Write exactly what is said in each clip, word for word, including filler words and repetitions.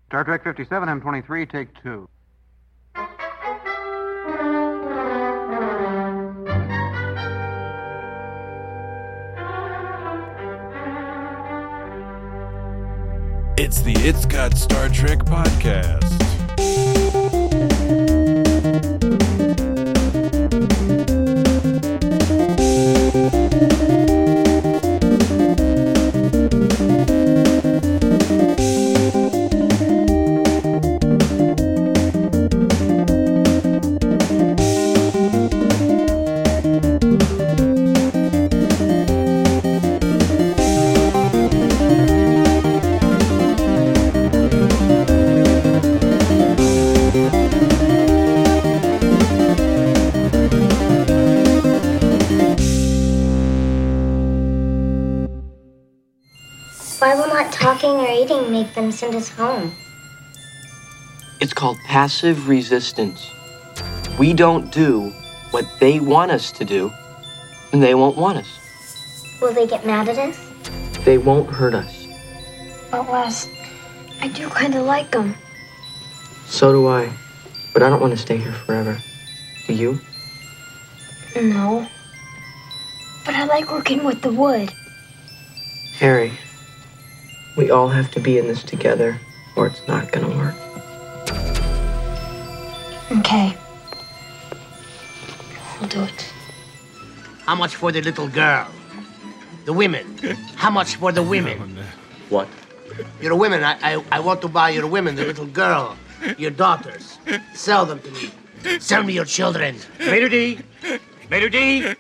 Star Trek fifty-seven, M twenty-three, take two. It's the It's Got Star Trek podcast. Why will not talking or eating make them send us home? It's called passive resistance. We don't do what they want us to do, and they won't want us. Will they get mad at us? They won't hurt us. But Wes, I do kind of like them. So do I. But I don't want to stay here forever. Do you? No. But I like working with the wood. Harry, we all have to be in this together, or it's not gonna work. Okay. I'll do it. How much for the little girl? The women. How much for the women? What? Your women. I, I, I want to buy your women, the little girl, your daughters. Sell them to me. Sell me your children. Mater D. Mater D.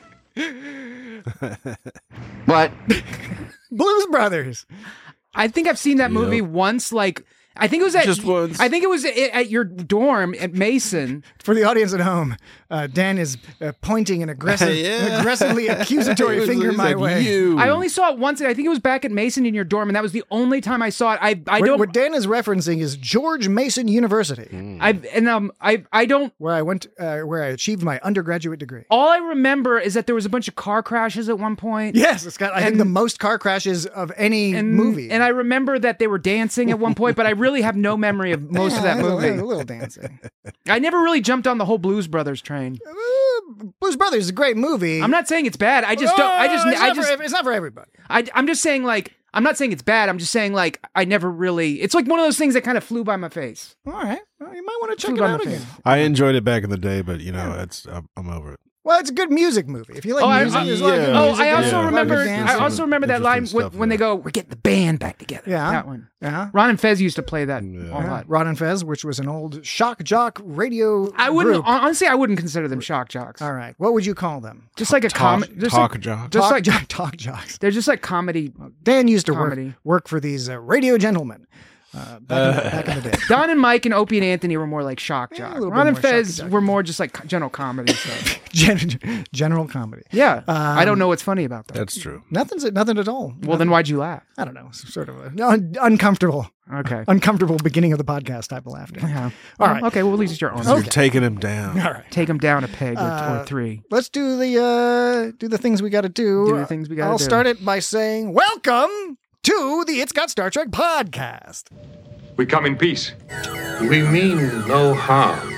What? Blues Brothers. I think I've seen that movie Yep. once, like, I think it was at, Just once. I think it was at, at your dorm at Mason. For the audience at home, uh, Dan is uh, pointing an aggressive, Yeah. an aggressively accusatory It was- finger he my said, way. You. I only saw it once, and I think it was back at Mason in your dorm, and that was the only time I saw it. I, I What, don't, what Dan is referencing is George Mason University, I, and um, I, I don't, where I went, uh, where I achieved my undergraduate degree. all I remember is that there was a bunch of car crashes at one point. Yes, it's got, I think, And- the most car crashes of any And, movie. and I remember that they were dancing at one point, but I really have no memory of most of that Yeah, a little- movie. A little dancing. I never really jumped on the whole Blues Brothers train. Uh, Blues Brothers is a great movie. I'm not saying it's bad. I just don't. I just. Oh, it's I not just. for, it's not for everybody. I, I'm just saying, like, I'm not saying it's bad. I'm just saying, like, I never really. It's like one of those things that kind of flew by my face. All right, well, you might want to check Flew it by out my again. face. I enjoyed it back in the day, but you know, it's I'm, I'm over it. Well, it's a good music movie. If you like Oh, I- music, I- there's a lot of good yeah. Oh, music. I also there's a lot of good remember. dancing. I also remember that line Interesting when, stuff when they there. go, "We're getting the band back together." Yeah. That one. Yeah. Ron and Fez used to play that Yeah. a lot. Rod and Fez, which was an old shock jock radio I wouldn't group. honestly. I wouldn't consider them shock jocks. All right, what would you call them? Just like a Talk, comedy. Just talk like, jock. just talk, like jock, talk jocks. they're just like comedy. Dan used to work, Comedy. work for these uh, radio gentlemen uh, back, in the, back in the day. Don and Mike and Opie and Anthony were more like shock Yeah, a jocks. little bit Ron and more Fez shock-a-jock. were more just like co- general comedy. So. Gen- general comedy. Yeah, Um, I don't know what's funny about that. That's true. Nothing's nothing at all. Well, then why'd you laugh? I don't know. It's sort of a, un- uncomfortable, Okay. uncomfortable beginning of the podcast type of laughter. Yeah. All right. Okay. Well, at least it's your own. You're taking him down. All right. Take them down a peg or, Uh, or three. Let's do the uh, do the things we got to do. Do the things we gotta I'll do. start it by saying welcome to the It's Got Star Trek podcast. We come in peace. We mean no harm.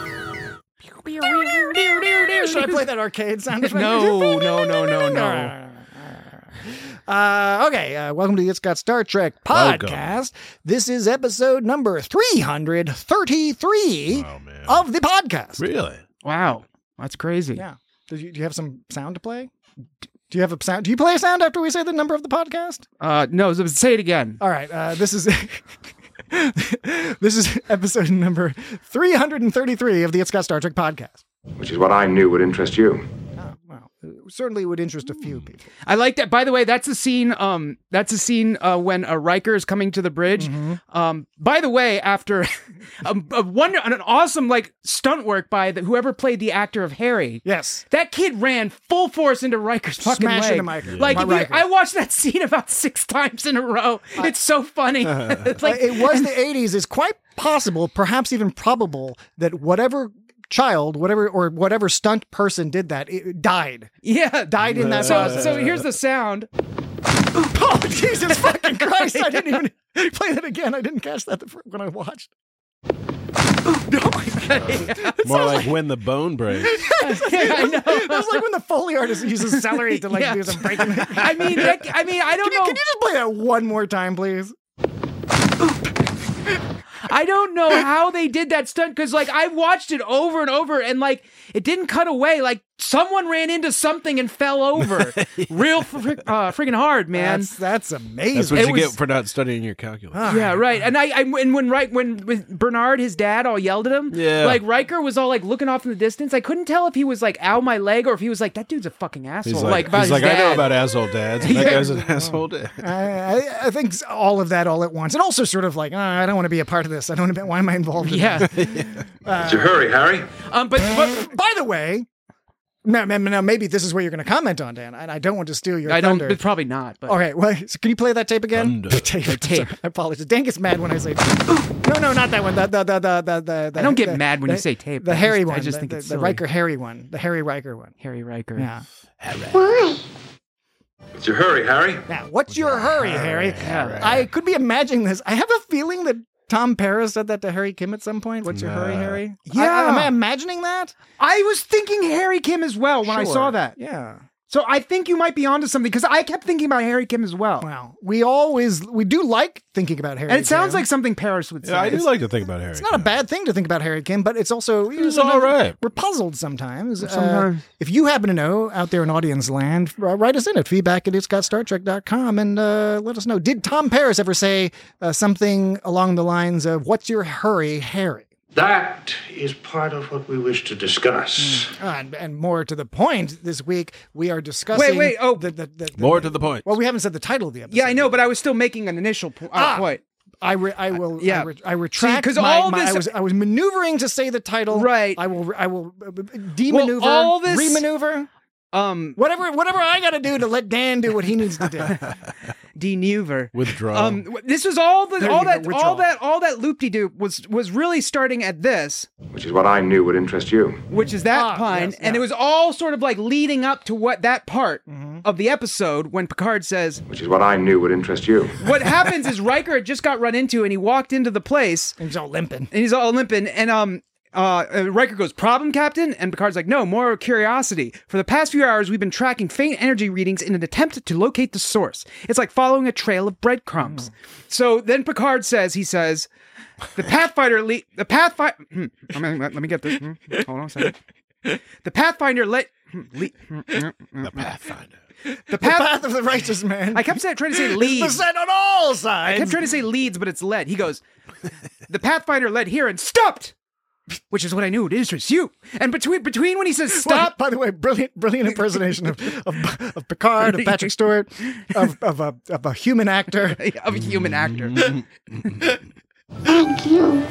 Should I play that arcade sound effect? No, no, no, no, no. Uh, okay, uh, welcome to the It's Got Star Trek Welcome. podcast. This is episode number three hundred thirty-three Oh man. of the podcast. Really? Wow, that's crazy. Yeah. Do you, do you have some sound to play? Do you have a sound? Do you play a sound after we say the number of the podcast? Uh, no, so say it again. All right. Uh, this is this is episode number three hundred thirty-three of the It's Got Star Trek podcast. Which is what I knew would interest you. Oh, well, it certainly would interest a few people. I like that. By the way, that's a scene. Um, that's a scene uh, when uh, Riker is coming to the bridge. Mm-hmm. Um, by the way, after a, a wonder, an awesome like stunt work by the, whoever played the actor of Harry. Yes. That kid ran full force into Riker's fucking Smash leg. into Riker. Like My if you- Riker. I watched that scene about six times in a row. It's so funny. It's like Uh, it was the eighties. It's quite possible, perhaps even probable, that whatever child, whatever or whatever stunt person did that, it died. yeah, Died in that So process. so here's the sound. Oh, Jesus fucking Christ. I didn't even play that again. I didn't catch that the fir- when I watched. Oh my God. More like when the bone breaks. Yeah, I know. That's like when the Foley artist uses celery to like Yeah. do some breaking. I mean, that, I mean, I don't Can you, know. can you just play that one more time, please? I don't know how they did that stunt because, like, I watched it over and over, and like, it didn't cut away. Like, someone ran into something and fell over, real fr- uh, freaking hard, man. That's, that's amazing. That's what It you was- get for not studying your calculus. Yeah, right. And I, I and when right when with Bernard, his dad, all yelled at him. Yeah. Like Riker was all like looking off in the distance. I couldn't tell if he was like, "Ow, my leg," or if he was like, "That dude's a fucking asshole." He's like, like, about he's his like dad. I know about asshole dads. And that Yeah. guy's an asshole dad. I, I, I think all of that all at once, and also sort of like, oh, I don't want to be a part of this. I don't want to be. Why am I involved in Yeah. this? What's your hurry, Harry? Um, but but By the way, now, now maybe this is what you're going to comment on, Dan, and I don't want to steal your I don't. thunder. Probably not. But Okay, well, so can you play that tape again? Thunder. tape. The tape. Sorry, I apologize. Dan gets mad when I say. No, no, not that one. The the the the the. the I don't get the- mad when the, you say tape. The I Harry just- one. I just the, think the, it's the silly. Riker Harry one. The Harry Riker one. Harry Riker. Yeah. Why? What's your hurry, Harry? Now, what's your hurry, Harry? Harry. I could be imagining this. I have a feeling that Tom Paris said that to Harry Kim at some point. What's your hurry, Nah. Harry? Yeah. I- I- am I imagining that? I was thinking Harry Kim as well when I Sure. saw that. Yeah. So I think you might be onto something because I kept thinking about Harry Kim as well. Well, we always we do like thinking about Harry. And it sounds Kim. like something Paris would say. Yeah, I do like to think about Harry. It's not a bad thing to think about Harry Kim, but it's also you know, It's all sometimes right. We're puzzled sometimes. Uh, Sometimes. if you happen to know out there in audience land, uh, write us in at feedback at it's got star trek dot com and uh, let us know. Did Tom Paris ever say uh, something along the lines of "What's your hurry, Harry"? That is part of what we wish to discuss. Uh, and, and more to the point, this week we are discussing. Wait, wait, oh. the, the, the, the- More to the point. Well, we haven't said the title of the episode. Yeah, I know, but I was still making an initial po- uh, Ah. point. I re- I will yeah. I, re- I retract 'cause my, all my- this- I was I was maneuvering to say the title. Right. I will I will uh, demaneuver, all this- remaneuver, Um, whatever whatever I got to do to let Dan do what he needs to do. Denuver. Withdraw. Um, w- this was all the There all you go, that withdrawal. all that all that loop de doo was was really starting at this, Which is what I knew would interest you. which is that Ah, pine, yes, and yeah. it was all sort of like leading up to what that part Mm-hmm. of the episode when Picard says, Which is what I knew would interest you. "What happens is Riker had just got run into, and he walked into the place, And he's all limping. and he's all limping, and um." Uh, uh, Riker goes, "Problem, Captain?" And Picard's like, "No, more curiosity. For the past few hours, we've been tracking faint energy readings in an attempt to locate the source. It's like following a trail of breadcrumbs." So then Picard says, he says, "The Pathfinder, le- the Pathfinder, let me, let me get this. Hmm, Hold on a second. The Pathfinder let, hmm, le- the Pathfinder. the The Path, path of the righteous man. I kept saying, trying to say is leads. beset on all I sides. kept trying to say leads, but it's led. He goes, the Pathfinder led here and stopped, which is what I knew would interest you. And between between when he says stop, By the way, brilliant, brilliant impersonation of, of, of Picard, of Patrick Stewart, of, of, a, of a human actor. of a human actor. Thank you.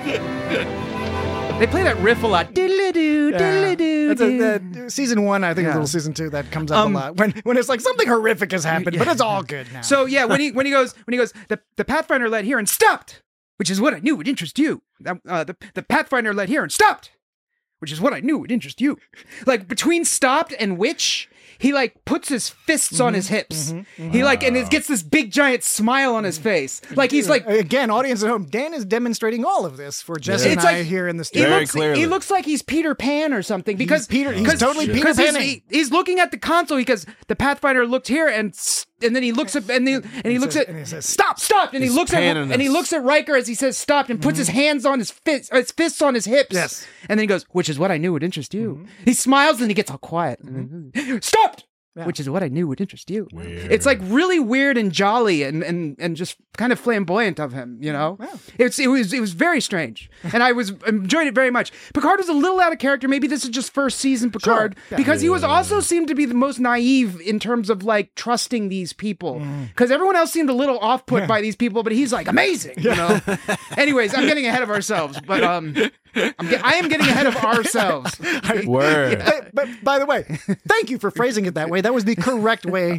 They play that riff a lot. Diddle-a-doo, diddle-a-doo, That's a- doo. that- season one, I think, Yeah. is a little season two that comes up Um, a lot when when it's like something horrific has happened, but it's all good now. So yeah, when he when he goes when he goes the, the Pathfinder led here and stopped, which is what I knew would interest you. That, Uh, the the Pathfinder led here and stopped, which is what I knew would interest you. Like between stopped and which, he like puts his fists on his hips. He like and it gets this big giant smile on his face. Like he's like. again, audience at home, Dan is demonstrating all of this for Jesse It's and I like- here in the He studio. Very looks, clearly. he looks like he's Peter Pan or something because Peter- he's 'cause- totally Peter 'cause he's, Panning. he- he's looking at the console because the Pathfinder looked here and s- and then he looks at and, he, and he looks says- at and he says, stop stop and he He's looks at panning and he us. looks at Riker as he says stopped and puts his hands on his fists his fists on his hips. Yes. And then he goes, which is what I knew would interest you. He smiles and he gets all quiet. Stopped. Which is what I knew would interest you. It's like really weird and jolly and, and, and just kind of flamboyant of him, you know? It's it was it was very strange. And I was enjoying it very much. Picard was a little out of character. Maybe this is just first season Picard. Yeah. Because he was also seemed to be the most naive in terms of like trusting these people. Because everyone else seemed a little off put by these people, but he's like amazing, you know? Anyways, I'm getting ahead of ourselves, but um I'm get, I am getting ahead of ourselves. Word. But, but by the way, thank you for phrasing it that way. That was the correct way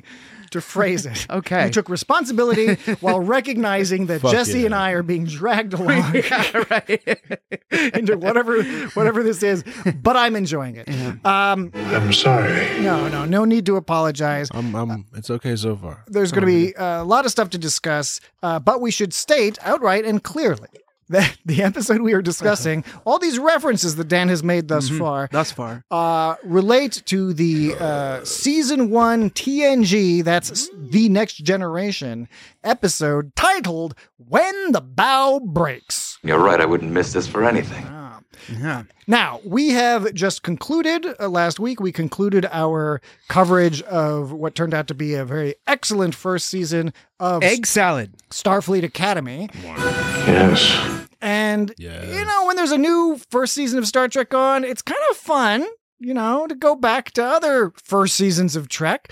to phrase it. Okay. You took responsibility while recognizing that Fuck Jesse yeah. and I are being dragged along Yeah, right. into whatever whatever this is, but I'm enjoying it. Um, I'm sorry. no, no, no need to apologize. I'm, I'm, it's okay so far. There's going to be a lot of stuff to discuss, uh, but we should state outright and clearly that the episode we are discussing, all these references that Dan has made thus far, Thus far. uh, relate to the uh, season one T N G, that's The Next Generation episode titled When the Bow Breaks. You're right, I wouldn't miss this for anything. Yeah. Now, we have just concluded, uh, last week, we concluded our coverage of what turned out to be a very excellent first season of Egg salad. Starfleet Academy. Yes. And, Yes. you know, when there's a new first season of Star Trek on, it's kind of fun, you know, to go back to other first seasons of Trek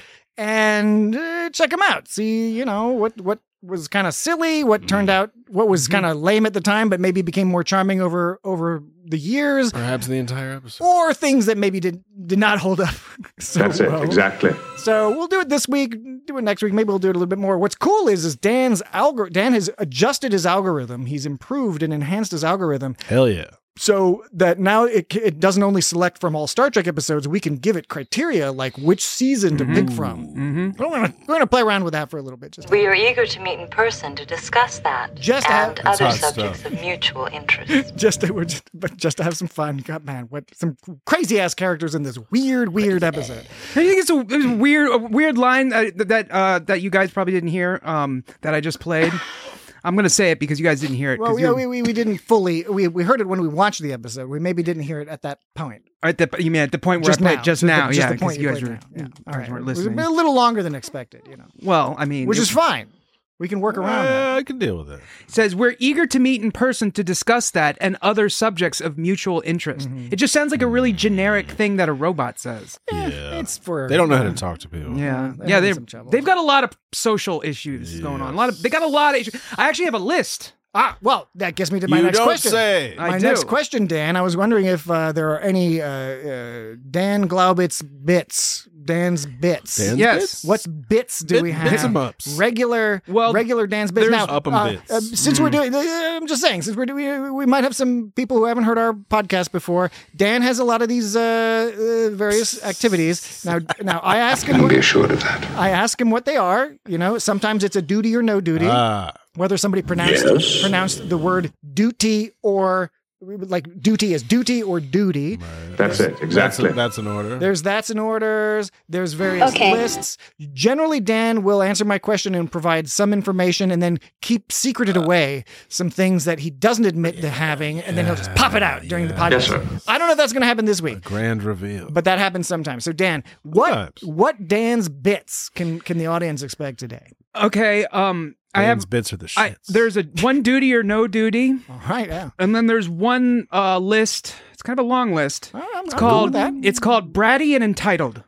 and uh, check them out. See, you know, what, what was kind of silly, what turned out, what was kind of lame at the time, but maybe became more charming over over the years. Perhaps the entire episode. Or things that maybe did did not hold up so That's it, well. exactly. So we'll do it this week, do it next week. Maybe we'll do it a little bit more. What's cool is, is Dan's algor- Dan has adjusted his algorithm. He's improved and enhanced his algorithm Hell yeah. so that now it it doesn't only select from all Star Trek episodes. We can give it criteria like which season to pick from. Mm-hmm. We're gonna, we're gonna play around with that for a little bit. Just We are eager to meet in person to discuss that Just and have- That's other hot subjects stuff. of mutual interest. just to, we're just, but just to have some fun. God, man, what some crazy ass characters in this weird, weird episode. I think it's a, it's a weird, a weird line uh, that uh, that you guys probably didn't hear. Um, that I just played. I'm gonna say it because you guys didn't hear it. 'cause Well, yeah, you're- we, we we didn't fully we we heard it when we watched the episode. We maybe didn't hear it at that point. at the, you mean at the point where Just I played now, just the- now? just yeah, the because point you you guys played were, now. Yeah. you All guys right, weren't it was listening. a little longer than expected, you know, Well, I mean, which it- is fine. We can work around that. Uh, I can deal with it. says we're eager to meet in person to discuss that and other subjects of mutual interest. Mm-hmm. It just sounds like a really generic thing that a robot says. Yeah. It's for They don't know how to talk to people. Yeah, they're yeah, having they some trouble. they've got a lot of social issues going on. A lot of they got a lot of issues. I actually have a list. Ah, well, that gets me to my You next don't question. say. I My do. next question, Dan. I was wondering if uh, there are any uh, uh, Dan Glaubitz bits. Dan's bits. Dan's Yes. bits? What bits do Bit- we have? bits em ups. Regular, Well, regular Dan's bits. there's Now, up 'em uh, bits. uh, since we're doing, uh, I'm just saying, since we're doing, we might have some people who haven't heard our podcast before. Dan has a lot of these uh, uh, various activities. Now, now I ask him. Be What, assured of that. I ask him what they are. You know, sometimes it's a duty or no duty. Ah. Whether somebody pronounced Yes. pronounced the word duty or like duty is duty or duty. That's it, exactly. That's, a, that's an order. There's that's in orders. There's various Okay. lists. Generally, Dan will answer my question and provide some information and then keep secreted away some things that he doesn't admit to having, and then he'll just pop it out during the podcast. Yes, sir. I don't know if that's going to happen this week, Grand reveal. but that happens sometimes. So, Dan, what Sometimes. what Dan's bits can can the audience expect today? Okay, um, I have Dan's bits are the shits. I, there's a one duty or no duty, All right, yeah. and then there's one uh, list. It's kind of a long list. All right, I'm- It's I'm cool called with that. it's called Bratty and Entitled.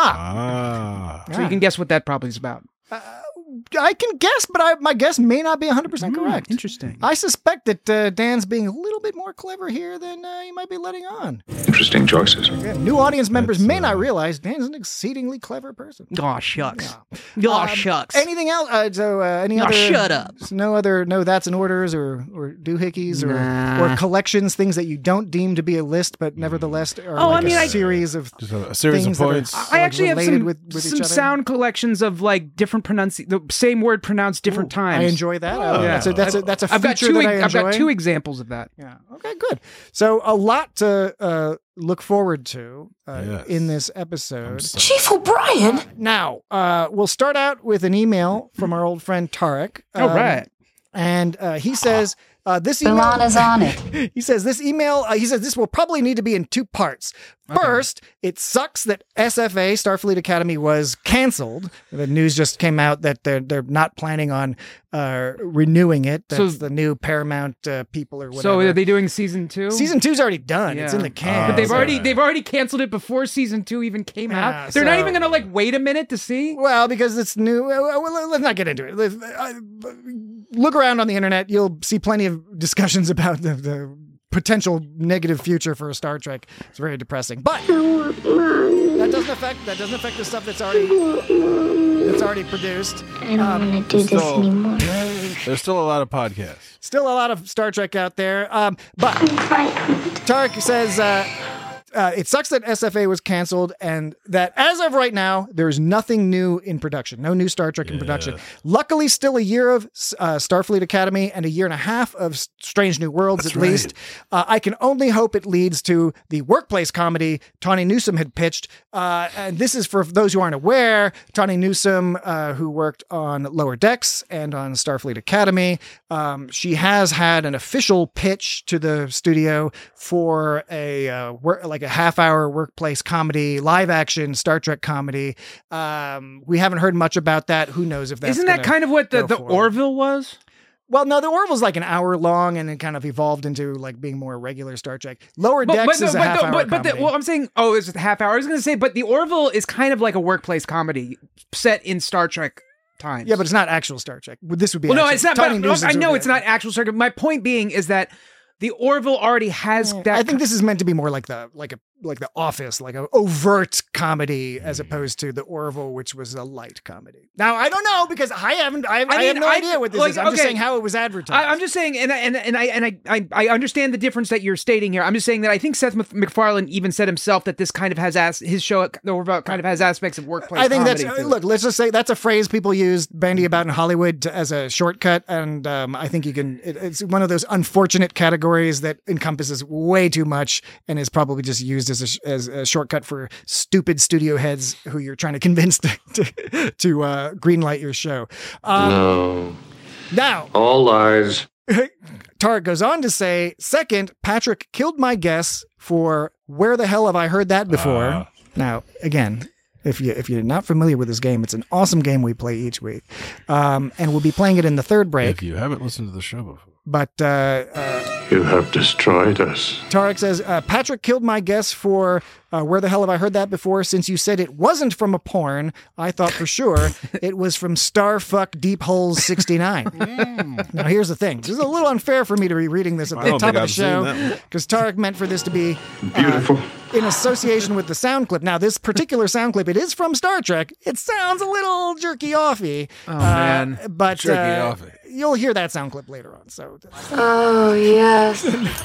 Ah, Ah. So you can guess what that probably is about. I can guess, but I, my guess may not be one hundred percent correct. Interesting. I suspect that uh, Dan's being a little bit more clever here than uh, he might be letting on. Interesting choices. Yeah, new audience members That's, may uh, not realize Dan's an exceedingly clever person. Aw, shucks. Aw, Um, shucks. Anything else? Uh, so, uh, any Aw, other? shut up. No other. No, that's in orders or or doohickeys or Nah. or collections, things that you don't deem to be a list, but nevertheless are Oh, like I mean, a I- series of. Just a, a series of things that are- points. I- I like actually have related some, with- with each some other? sound collections of like different pronunci the same word pronounced different Ooh, times. I enjoy that. Oh. Oh, that's a that's a that's a I've got feature two. that I I've got enjoy. two examples of that. Yeah. Okay, good. So a lot to uh, look forward to uh, Yes. in this episode. Chief O'Brien? Now, uh, we'll start out with an email from our old friend Tarek. All Um, right. And uh, he says uh, this email. Milana's on it. He says this email. Uh, he says this will probably need to be in two parts. First, it sucks that S F A Starfleet Academy was canceled. The news just came out that they're they're not planning on uh, renewing it. That's So- the new Paramount uh, people or whatever. So are they doing season two? Season two's already done. It's Yeah. in the can. But they've Oh, already okay. they've already canceled it before season two even came Yeah, out. They're not so- even gonna like wait a minute to see. Well, because it's new. Well, well, let's not get into it. Let's- uh, Look around on the internet. You'll see plenty of discussions about the, the potential negative future for Star Trek. It's very depressing. But that doesn't affect that doesn't affect the stuff that's already that's already produced. I don't want to do this still- anymore. There's still a lot of podcasts. Still a lot of Star Trek out there. Um, but I'm frightened. Tarek says uh, uh, it sucks that S F A was canceled and that as of right now, there's nothing new in production. No new Star Trek in production. Luckily, still a year of uh, Starfleet Academy and a year and a half of S- Strange New Worlds That's at right. least. Uh, I can only hope it leads to the workplace comedy Tawny Newsome had pitched. Uh, and this is for those who aren't aware. Tawny Newsome, uh, who worked on Lower Decks and on Starfleet Academy, um, she has had an official pitch to the studio for a uh, work, like a half-hour workplace comedy, live-action Star Trek comedy. Um, we haven't heard much about that. Who knows if that's Isn't that gonna kind of what the, go the forward. Orville was? Well, no, the Orville's like an hour long, and it kind of evolved into like being more regular Star Trek. Lower Decks is a half hour but, but the, comedy. well, I'm saying, oh, it's a half hour. I was going to say, but the Orville is kind of like a workplace comedy set in Star Trek times. yeah, but it's not actual Star Trek. This would be. well, no, actual- it's not. Tawny But, Newsome's I know would be it's not actual Star Trek. My point being is that the Orville already has that. I think this is meant to be more like the like a like the Office, like a overt comedy, as opposed to the Orville, which was a light comedy. Now I don't know because I haven't. I, I, I have mean, no I- idea what this like, is. I'm just okay. saying how it was advertised. I, I'm just saying, and I- and and I and I, I I understand the difference that you're stating here. I'm just saying that I think Seth Mc- MacFarlane even said himself that this kind of has as his show, the Orville kind of has aspects of workplace. I think that's comedy to it. look. Let's just say that's a phrase people use bandy about in Hollywood to, as a shortcut, and um, I think you can. It, it's one of those unfortunate categories that encompasses way too much and is probably just used as a, sh- as a shortcut for stupid studio heads who you're trying to convince to to, to uh, greenlight your show. Um, No. Now, All lies. Tarek goes on to say, second, Patrick killed my guess for Where the Hell Have I Heard That Before? Ah. Now, again, if, you, if you're not familiar with this game, it's an awesome game we play each week. Um, and we'll be playing it in the third break. If you haven't listened to the show before. But uh, uh, You have destroyed us. Tarek says, uh, Patrick killed my guess for uh, Where the Hell Have I Heard That Before? Since you said it wasn't from a porn, I thought for sure it was from Starfuck Deep Holes sixty-nine. Now, here's the thing. This is a little unfair for me to be reading this at I the don't top of think the I've seen show that one. because Tarek meant for this to be uh, Beautiful. in association with the sound clip. Now, this particular sound clip, it is from Star Trek. It sounds a little jerky-offy. Oh, man. But uh, Jerky-offy. you'll hear that sound clip later on. So Oh, yes.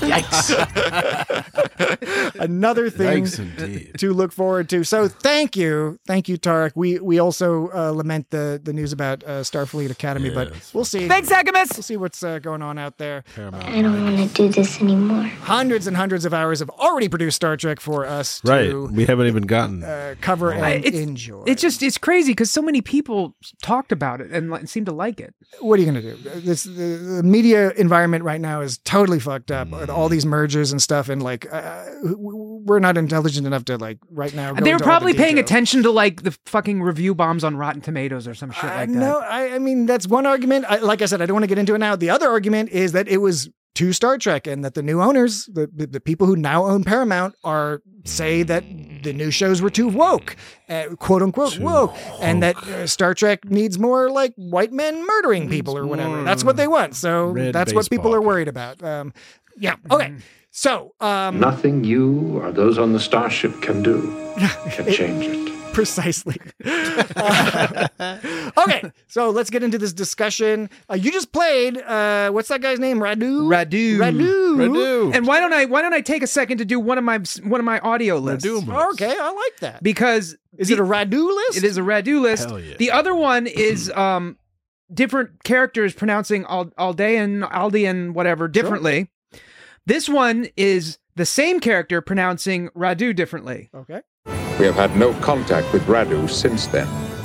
another thing Yikes, indeed. to look forward to. So thank you. Thank you, Tarek. We we also uh, lament the, the news about uh, Starfleet Academy, but Yes. we'll see. Thanks, Agamus. We'll see what's uh, going on out there. Paramount. I don't want to do this anymore. Hundreds and hundreds of hours of already produced Star Trek for us Right. to We haven't even gotten. uh, cover and I- it's, enjoy. It's just it's crazy because so many people talked about it and like, seemed to like it. What are you going to do? This the, the media environment right now is totally fucked up with all these mergers and stuff, and like uh, we're not intelligent enough to like right now. Go They were into all the probably paying details. attention to like the fucking review bombs on Rotten Tomatoes or some shit Uh, like that. no, I, I mean that's one argument. I, like I said, I don't want to get into it now. The other argument is that it was to Star Trek, and that the new owners, the, the the people who now own Paramount, are say that the new shows were too woke, uh, quote unquote Too woke, and that uh, Star Trek needs more like white men murdering people or whatever. more That's what they want. So red that's what people baseball are worried about. Um, yeah. Okay. So um, Nothing you or those on the starship can do can change it. precisely. Uh, okay, so let's get into this discussion. Uh, you just played. Uh, what's that guy's name? Radu. Radu. Radu. Radu. And why don't I why don't I take a second to do one of my one of my audio lists? Radu books. Okay, I like that. Because Is the- it a Radu list? It is a Radu list. Hell yeah. The other one is um different characters pronouncing Al- Aldean, Aldean, whatever, differently. This one is the same character pronouncing Radu differently. Okay. We have had no contact with Radu since then.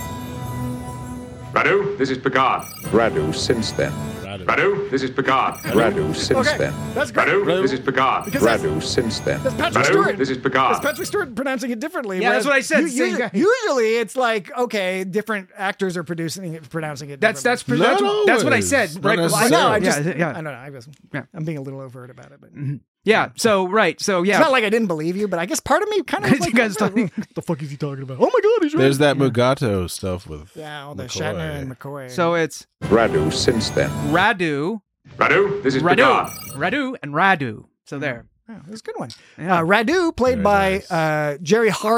Radu, this is Picard. Radu since then. Radu, this is Picard. Radu since Okay, then. that's great. Radu, this is Picard. Because that's, Radu since then. that's Patrick Radu, Stewart. this is That's Picard. Patrick Stewart pronouncing it differently. Yeah, that's whereas what I said, u- same u- guy. Usually, it's like okay, different actors are producing it, pronouncing it. That's that's differently. that's, Not that's what I always. said. Not Right. Well, I before- know. I necessarily. just, yeah, yeah. I don't know. I was, Yeah. I'm being a little overt about it, but Yeah. So right. So yeah. it's not like I didn't believe you. But I guess part of me kind of You like, guys what talking- the fuck is he talking about? Oh my god, he's right. There's that Mugato stuff with. Yeah, all the McCoy. Shatner and McCoy. so it's Radu since then. Radu, Radu, this is Radu, Picard. Radu, and Radu. So there. Oh, that's a good one. Yeah. Uh, Radu, played Very by nice. uh, Jerry Harden,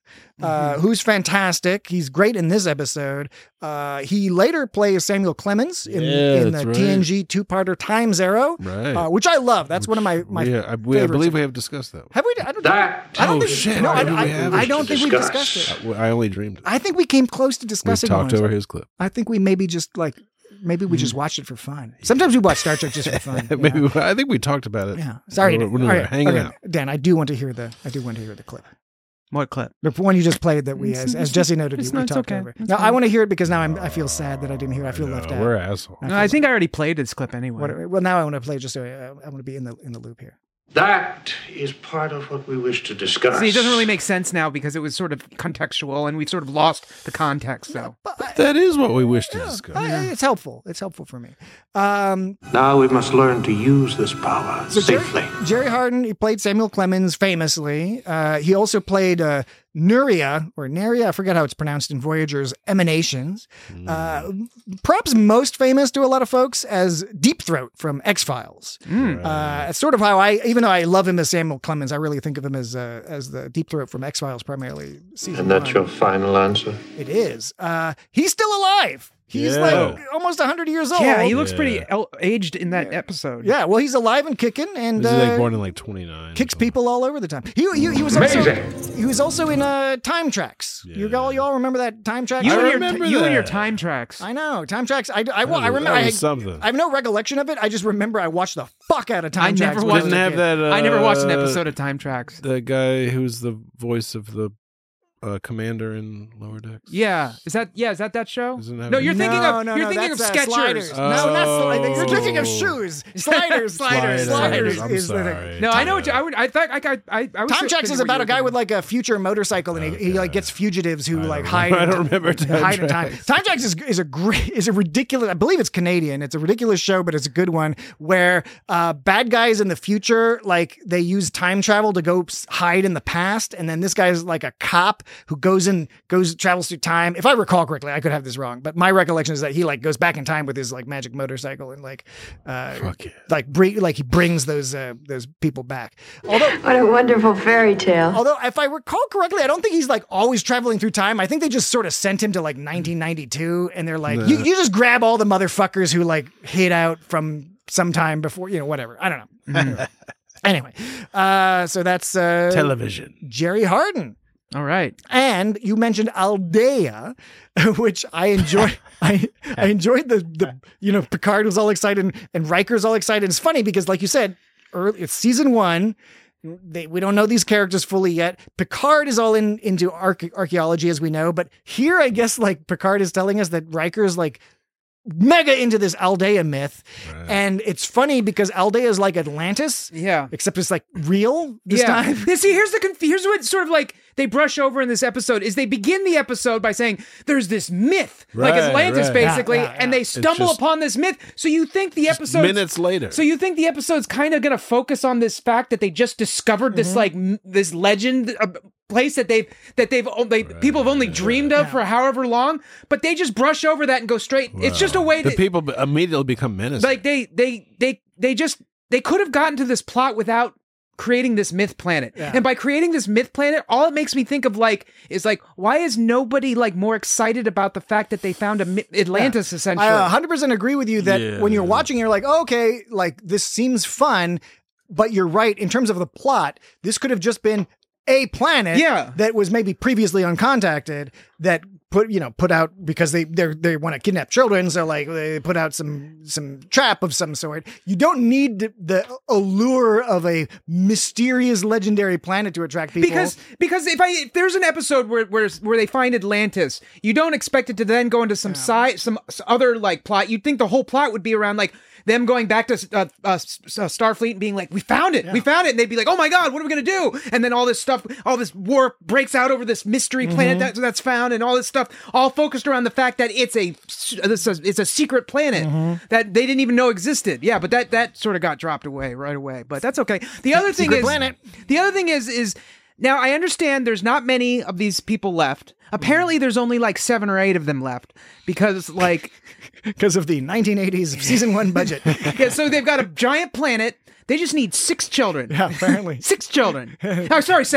uh, Mm-hmm. who's fantastic. He's great in this episode. Uh, he later plays Samuel Clemens in, Yeah, in the that's right. T N G two-parter Time Zero, Right. uh, which I love. That's one of my my. Yeah, I, we, I favorites. believe we have discussed that. Have we? I don't, That I don't Oh, think. shit. No, I, Maybe we I, have. I don't to think we discuss. discussed it. I, I only dreamed it. I think we came close to We discussing talked it. over once. his clip. I think we maybe just like maybe we just watched it for fun. Sometimes we watch Star Trek just for fun. you Maybe know? we- I think we talked about it. Yeah. Sorry, when, Dan. when we All were right, hanging okay. out. Dan. I do want to hear the. I do want to hear the clip. What clip? The one you just played that we, It's- as, as it's- Jesse noted, it's we not- it's talked okay. over. It's Now I fine. want to hear it because now I'm, I feel sad that I didn't hear. it. I feel No, left out. We're assholes. I No, I think I already played this clip anyway. What, well, now I want to play just so I, I want to be in the in the loop here. That is part of what we wish to discuss. See, it doesn't really make sense now because it was sort of contextual and we've sort of lost the context. So That is what we wish to discuss. I- it's helpful. It's helpful for me. Um, Now we must learn to use this power so safely. Jerry, Jerry Harden, he played Samuel Clemens famously. Uh, he also played uh, Nuria or Neria, I forget how it's pronounced in Voyager's Emanations. Uh, perhaps most famous to a lot of folks as Deep Throat from X-Files. Uh, it's sort of how I, even though I love him as Samuel Clemens, I really think of him as uh, as the Deep Throat from X-Files, primarily season And that's one. your final answer? It is. Uh, he's still alive. He's Yeah. like almost one hundred years old. yeah, he looks Yeah. pretty el- aged in that episode. Yeah, well, he's alive and kicking, and Was he like uh, born in like twenty-nine? kicks people all over the time. He he, he was also Amazing. he was also in uh, Time Tracks. You Yeah. all you all remember that Time Tracks? You, I and your, remember you and your that. time tracks. I know Time Tracks. I, I, I, That was- remember. that I, was something. I have no recollection of it. I just remember I watched the fuck out of Time I Tracks. never when I watched was Didn't a have kid. that. Uh, I never watched an episode of Time Tracks. The guy who's the voice of the uh, commander in Lower Decks. Yeah, is that yeah? Is that that show? Isn't that No, what- you're thinking no, of no, you're no, thinking of that's, uh, Skechers. Sliders. No, not sliders. You're thinking of Oh. shoes. Sliders. Sliders. Sliders I'm is the sorry. thing. No, I know what you, I would. I thought I I I, I was Time Tracks thinking is what about you a guy were with thinking. like a future motorcycle, and he, he like gets fugitives who like hide. I in- don't remember Time hide in time. Tracks. Time Tracks is is a great is a ridiculous. I believe it's Canadian. It's a ridiculous show, but it's a good one where uh, bad guys in the future like they use time travel to go s- hide in the past, and then this guy's like a cop who goes in goes travels through time. If I recall correctly, I could have this wrong, but my recollection is that he like goes back in time with his like magic motorcycle and like uh, Fuck yeah. like bring like he brings those uh, those people back. Although What a wonderful fairy tale. Although, if I recall correctly, I don't think he's like always traveling through time. I think they just sort of sent him to like nineteen ninety-two, and they're like, you, you just grab all the motherfuckers who like hid out from sometime before, you know, whatever. I don't know. Anyway, uh, so that's uh, Television. Jerry Harden. All right. And you mentioned Aldea, which I enjoy. I I enjoyed the the you know Picard was all excited and, and Riker's all excited. It's funny because, like you said, early, it's season one. They, we don't know these characters fully yet. Picard is all in into arche- archaeology, as we know, but here I guess like Picard is telling us that Riker's like mega into this Aldea myth, Right. and it's funny because Aldea is like Atlantis, Yeah. except it's like real this yeah. time. Yeah, see, here's the conf- here's what sort of like they brush over in this episode is they begin the episode by saying there's this myth, like Right, Atlantis, right. basically, Yeah, yeah, and yeah. they stumble just- upon this myth. So you think the episode Minutes later. So you think the episode's kind of going to focus on this fact that they just discovered this like m- this legend uh, place that they've that they've o- they, people have only dreamed of for however long, but they just brush over that and go straight. It's just a way the to people be- immediately become menacing. like they they they they just they could have gotten to this plot without creating this myth planet. Yeah. And by creating this myth planet, all it makes me think of like is like why is nobody like more excited about the fact that they found a mi- Atlantis essentially? I uh, one hundred percent agree with you that Yeah. when you're watching, you're like, oh, okay, like this seems fun, but you're right. In terms of the plot, this could have just been a planet Yeah. that was maybe previously uncontacted that put, you know, put out because they they they want to kidnap children. So like they put out some some trap of some sort. You don't need the, the allure of a mysterious legendary planet to attract people. Because because if I if there's an episode where where where they find Atlantis, you don't expect it to then go into some side some s- other like plot. You'd think the whole plot would be around like them going back to uh, uh, S- uh, Starfleet and being like, "We found it, we found it," and they'd be like, "Oh my god, what are we gonna do?" And then all this stuff, all this war breaks out over this mystery planet that, that's found, and all this stuff, all focused around the fact that it's a it's a, it's a secret planet that they didn't even know existed. Yeah, but that that sort of got dropped away right away. But that's okay. The other thing Secret is planet. the other thing is is now I understand there's not many of these people left. Apparently, there's only like seven or eight of them left because like. because of the nineteen eighties season one budget. Yeah, so they've got a giant planet. They just need six children. Yeah, apparently. Six children. Oh, sorry, seven.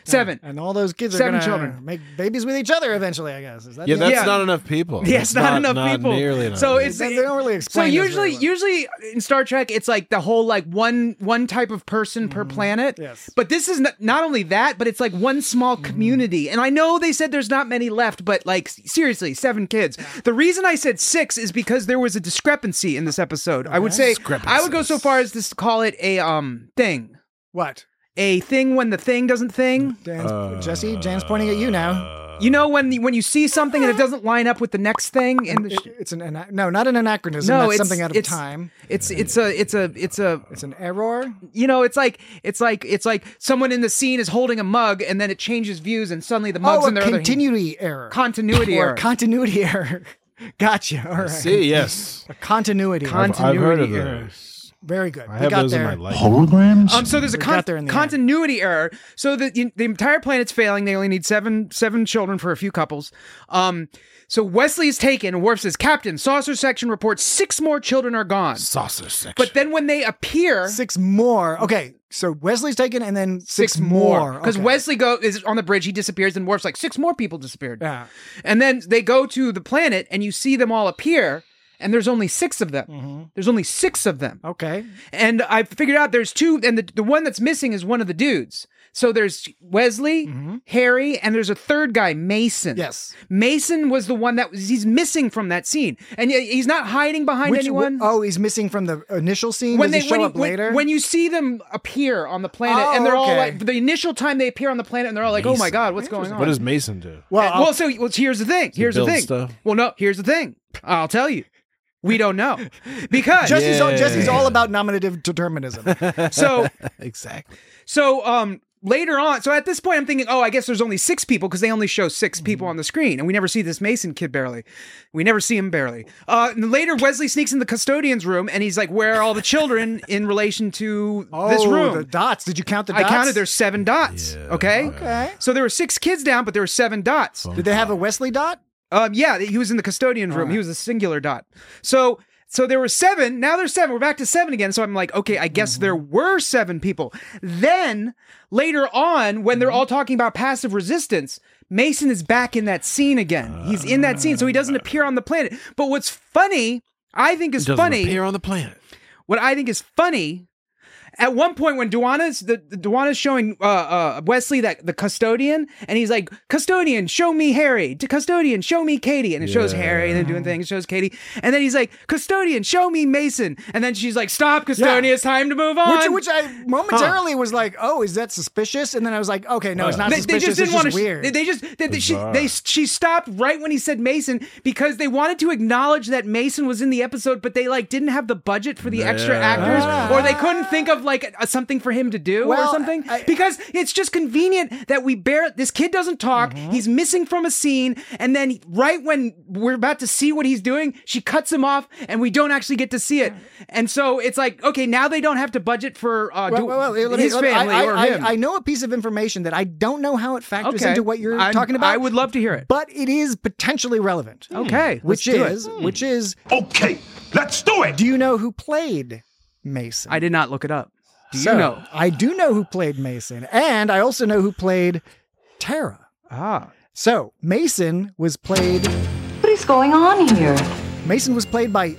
Seven. And all those kids are Seven gonna children. make babies with each other eventually, I guess. Is that Yeah, the- that's Yeah. not enough people. Yeah, That's it's not, enough not people. Nearly enough. So it's They don't really so explain this usually very well. usually in Star Trek it's like the whole like one one type of person per planet. Yes. But this is not, not only that, but it's like one small community. And I know they said there's not many left, but like seriously, seven kids. The reason I said six is because there was a discrepancy in this episode. I would say I would go so far as to call it a um thing. What? A thing when the thing doesn't thing. Dan's, Jesse, Jan's pointing at you now. You know when the, when you see something and it doesn't line up with the next thing in the sh- It- it's an ana- no, not an anachronism. No, That's it's- something out of it's- time. It's it's a it's a it's a It's an error. you know it's like it's like it's like someone in the scene is holding a mug and then it changes views and suddenly the mug's Oh, in a their other hand. continuity error. Continuity or error. continuity error. Gotcha. All right. See, yes. A continuity. Con- I've, I've heard of Continuity error. those. Very good. I We have got those there. in my life. Holograms? Um, so there's a We con- got there in the end. continuity error. So the the entire planet's failing. They only need seven seven children for a few couples. Um, so Wesley is taken. And Worf says, "Captain, saucer section reports six more children are gone." Saucer section. But then when they appear, Six more. Okay, so Wesley's taken, and then six, six more because Okay. Wesley go is on the bridge. He disappears, and Worf's like six more people disappeared. Yeah. And then they go to the planet, and you see them all appear, and there's only six of them. Mm-hmm. There's only six of them. Okay. And I figured out there's two, and the, the one that's missing is one of the dudes. So there's Wesley, Harry, and there's a third guy, Mason. Yes. Mason was the one that was, he's missing from that scene. And yet he's not hiding behind Which, anyone. oh, he's missing from the initial scene. when Does they he show when, up you- when- later? when you see them appear on the planet, Oh, and they're all okay. like, the initial time they appear on the planet, and they're all like, oh my God, what's going on? What does Mason do? well, And- well, so well, here's the thing. Here's the build thing. stuff? Well, no, here's the thing. I'll tell you. We don't know. Because Jesse's, all, Yeah. Jesse's all about nominative determinism. so Exactly. so um later on, so at this point I'm thinking, oh, I guess there's only six people because they only show six people on the screen, and we never see this Mason kid barely. We never see him barely. Uh, and later Wesley sneaks in the custodian's room, and he's like, "Where are all the children in relation to Oh, this room?" the dots. Did you count the I dots? counted. There's seven dots. Okay. Okay. So there were six kids down, but there were seven dots. Did they have a Wesley dot? Um, yeah, he was in the custodian's room. He was a singular dot. So, so there were seven. Now there's seven. We're back to seven again. So I'm like, okay, I guess there were seven people. Then later on, when they're all talking about passive resistance, Mason is back in that scene again. He's in that scene, so he doesn't appear on the planet. But what's funny, I think is Doesn't funny. appear on the planet. What I think is funny. At one point, when Duana's the, the Duana's showing uh, uh, Wesley that the custodian, and he's like, "Custodian, show me Harry. To custodian, show me Katie." And it shows Harry, and then doing things, it shows Katie, and then he's like, "Custodian, show me Mason." And then she's like, "Stop, custodian, Yeah. it's time to move on." Which, which I momentarily was like, oh, is that suspicious? And then I was like, okay, no, it's not They, they suspicious. just didn't it's want just to. weird. They, they just they, they- she they she stopped right when he said Mason because they wanted to acknowledge that Mason was in the episode, but they like didn't have the budget for the extra Yeah. actors, or they couldn't think of like a, something for him to do Well, or something. I- because it's just convenient that we bear this kid doesn't talk. Mm-hmm. He's missing from a scene, and then right when we're about to see what he's doing, she cuts him off, and we don't actually get to see it. And so it's like, okay, now they don't have to budget for uh, Well, do- well, well, let me- his let me- family I, or I, him. I, I know a piece of information that I don't know how it factors Okay. into what you're I'm- talking about. I would love to hear it. but it is potentially relevant. Okay, Which let's do it. is, which is, Okay, let's do it! do you know who played Mason? I did not look it up. Do you So, know? I do know who played Mason, and I also know who played Tara. Ah. So Mason was played. What is going on here? Mason was played by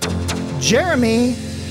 Jeremy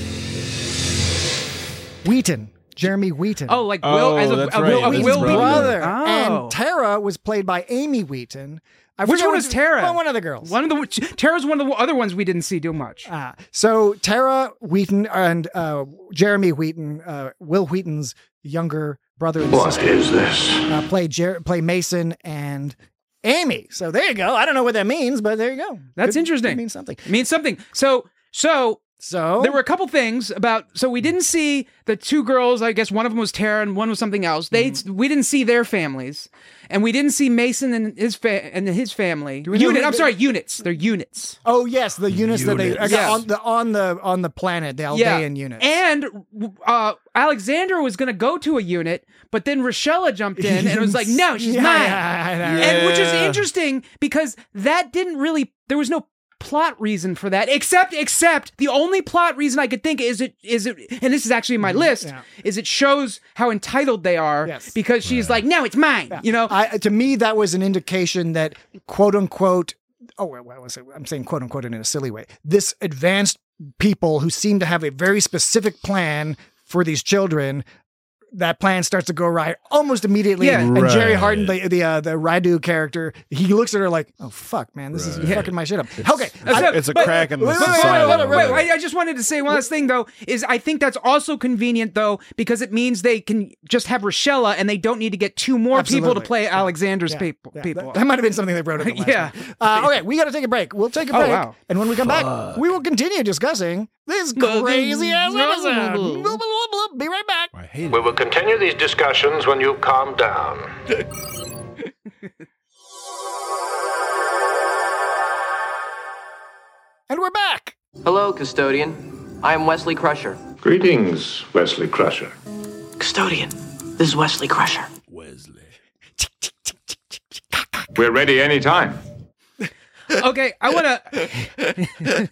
Wheaton. Jeremy Wheaton. Oh, like Will Oh, as a, that's a right. Will, a His Will Wheaton's brother. brother. Oh. And Tara was played by Amy Wheaton. I Which forget one what- was Tara? Well, one of the girls. One of the Tara's one of the other ones we didn't see do much. Ah, so Tara Wheaton and uh, Jeremy Wheaton, uh, Will Wheaton's younger brother and What sister, is this? uh, play Jer- play Mason and Amy. So there you go. I don't know what that means, but there you go. That's Could- interesting. could mean something. It means something. So so So there were a couple things about. So we didn't see the two girls. I guess one of them was Tara and one was something else. They Mm-hmm. we didn't see their families, and we didn't see Mason and his fa- and his family. we know Unit. who- I'm sorry, units. They're units. Oh yes, the units, that they Units. okay, Yeah. on the on the on the planet, the Aldean units. And uh, Alexander was going to go to a unit, but then Rochella jumped in and was like, "No, she's Yeah, mine." yeah, I know. And which is Yeah. interesting because that didn't really. There was no plot reason for that, except except the only plot reason I could think is it is it, and this is actually in my list, Yeah. is it shows how entitled they are Yes. because she's like, no, it's mine. Yeah. You know, I, to me, that was an indication that quote unquote, oh, wait, what was it? I'm saying quote unquote in a silly way. This advanced people who seem to have a very specific plan for these children, that plan starts to go right almost immediately. Yeah. And Jerry Right. Harden, the the, uh, the Radu character, he looks at her like, oh, fuck, man, this is Right. fucking my shit up. Okay. I- It's a but- crack in the wait, wait, wait, society. wait, wait, wait, Wait, wait. I, I just wanted to say one last thing, though, is I think that's also convenient, though, because it means they can just have Rochella and they don't need to get two more people to Absolutely. play Yeah. Alexander's Yeah. people. Yeah. people. That, that might have been something they wrote in the last Yeah. one. Uh, okay, we got to take a break. We'll take a Oh, break. wow. And when we come back, we will continue discussing this crazy ass episode. Blah, blah, blah, blah. Be right back. I hate We it. will continue these discussions when you calm down. And we're back. Hello, custodian. I am Wesley Crusher. Greetings, Wesley Crusher. Custodian, this is Wesley Crusher. Wesley. We're ready anytime. Okay, I want to.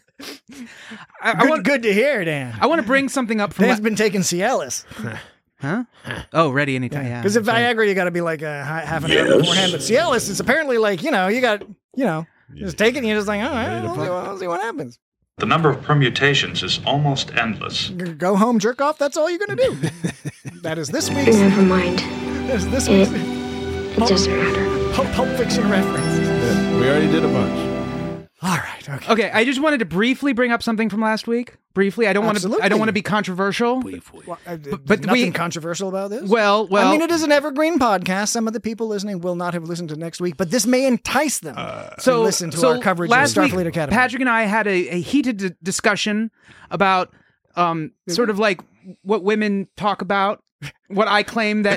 I, I Good, want. good to hear, Dan. I want to bring something up from. Dan's la- been taking Cialis. huh? Oh, ready anytime. Yeah. Because if that's right. Viagra, you got to be like a hi- half an hour beforehand. But Cialis, it's apparently like, you know, you got, you know, just take it and you're just like, all right, Ready to we'll see, pop. we'll see what happens. The number of permutations is almost endless. G- Go home, jerk off. That's all you're going to do. That is this week's. Never mind. That is this It, week's it doesn't matter. Pulp, Pulp Fiction reference. Yeah, we already did a bunch. All right. Okay. Okay, I just wanted to briefly bring up something from last week. Briefly, I don't want to. Absolutely. I don't want to be controversial. Well, uh, but but nothing we- controversial about this. Well, well. I mean, it is an evergreen podcast. Some of the people listening will not have listened to next week, but this may entice them to so listen to so our coverage of last Starfleet week, Academy. Patrick and I had a, a heated d- discussion about um sort of like what women talk about. What I claim that.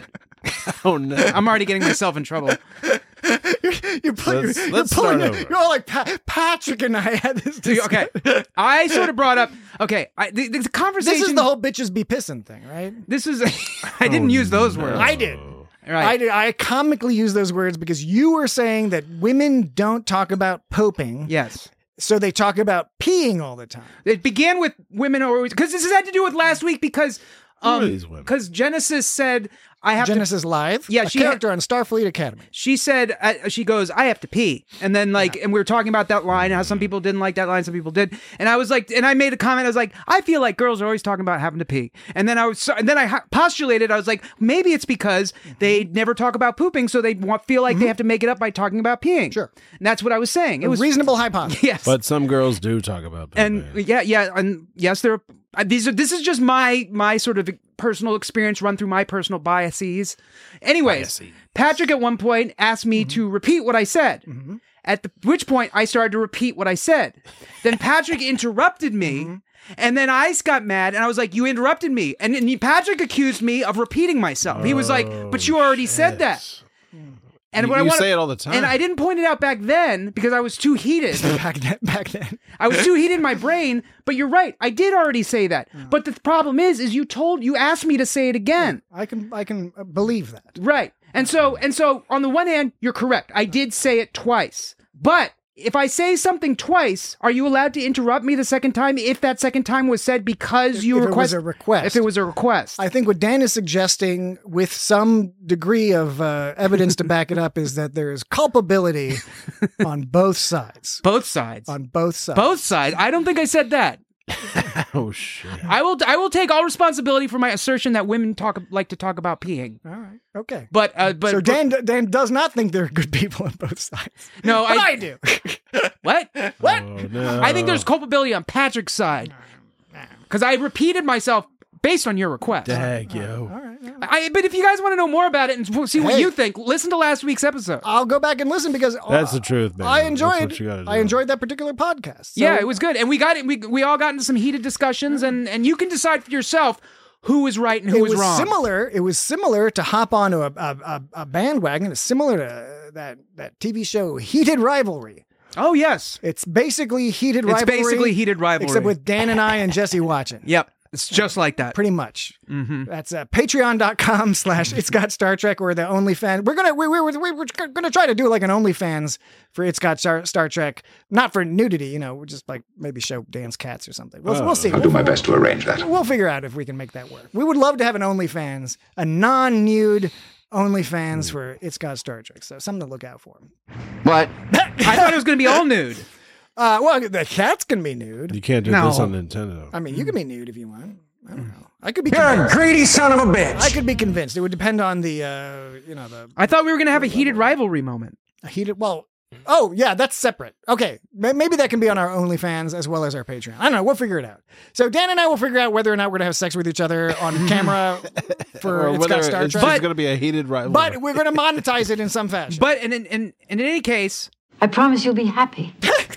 Oh no! I'm already getting myself in trouble. you're, you're, pull- Let's- you're, let's you're pulling. start You're, over. you're all like Pa- Patrick and I had this. Discussion. Okay, I sort of brought up. Okay, I, the, the conversation. This is the whole bitches be pissing thing, right? This is. I didn't use those words. I did. Right. I did. I comically use those words because you were saying that women don't talk about pooping. Yes. So they talk about peeing all the time. It began with women always because this had to do with last week because Who are um these women? because Genesis said I have Genesis to. Live. Yeah, a she had- character on Starfleet Academy. She said uh, she goes I have to pee and then like and we were talking about that line how some people didn't like that line some people did and I was like and I made a comment I was like I feel like girls are always talking about having to pee and then I was and then I ha- postulated I was like maybe it's because they never talk about pooping so they want feel like they have to make it up by talking about peeing. Sure. And that's what I was saying. It A was reasonable hypothesis. yes. But some girls do talk about that. and yeah, yeah, and yes, there. Are, uh, these are. This is just my my sort of personal experience run through my personal biases. Anyways, Biases. Patrick at one point asked me to repeat what I said. At the, which point I started to repeat what I said. Then Patrick interrupted me. And then I got mad and I was like, you interrupted me. And, and he- Patrick accused me of repeating myself. He was like, but you already said that. And You- what I you wanna- say it all the time. And I didn't point it out back then because I was too heated. Back then, back then. I was too heated in my brain, but you're right. I did already say that. But the problem is, is you told, you asked me to say it again. I can, I can uh, believe that. Right. And so, and so on the one hand, you're correct. I did say it twice. But if I say something twice, are you allowed to interrupt me the second time if that second time was said because you if it request was a request. If it was a request. I think what Dan is suggesting, with some degree of uh, evidence to back it up, is that there is culpability on both sides. Both sides. On both sides. Both sides. I don't think I said that. Oh shit! I will. I will take all responsibility for my assertion that women talk like to talk about peeing. All right. Okay. But uh, but so Dan Dan does not think there are good people on both sides. No, but I, I- do. What? What? Oh, no. I think there's culpability on Patrick's side because I repeated myself based on your request. Dag, yo. All right. I, but if you guys want to know more about it and see what Hey. you think, listen to last week's episode. I'll go back and listen because That's uh, the truth, man. I That's enjoyed. what you gotta do. I enjoyed that particular podcast. So- yeah, it was good, and we got it. We we all got into some heated discussions, and and you can decide for yourself who was right and who it was, was wrong. similar. It was similar to hop onto a a, a, a bandwagon. It's similar to that that T V show Heated Rivalry. Oh yes, It's basically Heated it's Rivalry. basically heated rivalry. except with Dan and I and Jesse watching. Yep. It's just like that. Pretty much. Mm-hmm. That's uh, patreon.com slash It's Got Star Trek or the OnlyFans. We're going to we, we, we, we're going to try to do like an OnlyFans for It's Got Star, Star Trek. Not for nudity, you know, we're just like maybe show Dan's cats or something. We'll, Oh. we'll see. I'll we'll, do my best to arrange that. We'll figure out if we can make that work. We would love to have an OnlyFans, a non-nude OnlyFans for It's Got Star Trek. So something to look out for. What? I thought it was going to be all nude. Uh, well, the cats can be nude. You can't do No. this on Nintendo. I mean, you can be nude if you want. I don't know. I could be. You're a convinced. greedy son of a bitch. I could be convinced. It would depend on the, uh, you know, the I thought we were going to have a heated rivalry moment. heated. Well, oh yeah, that's separate. Okay, May- maybe that can be on our OnlyFans as well as our Patreon. I don't know. We'll figure it out. So Dan and I will figure out whether or not we're gonna have sex with each other on camera for Or It's whether Got Star it's Trek. just going to be a heated rivalry. But we're gonna monetize it in some fashion. But in, in, in, in any case, I promise you'll be happy.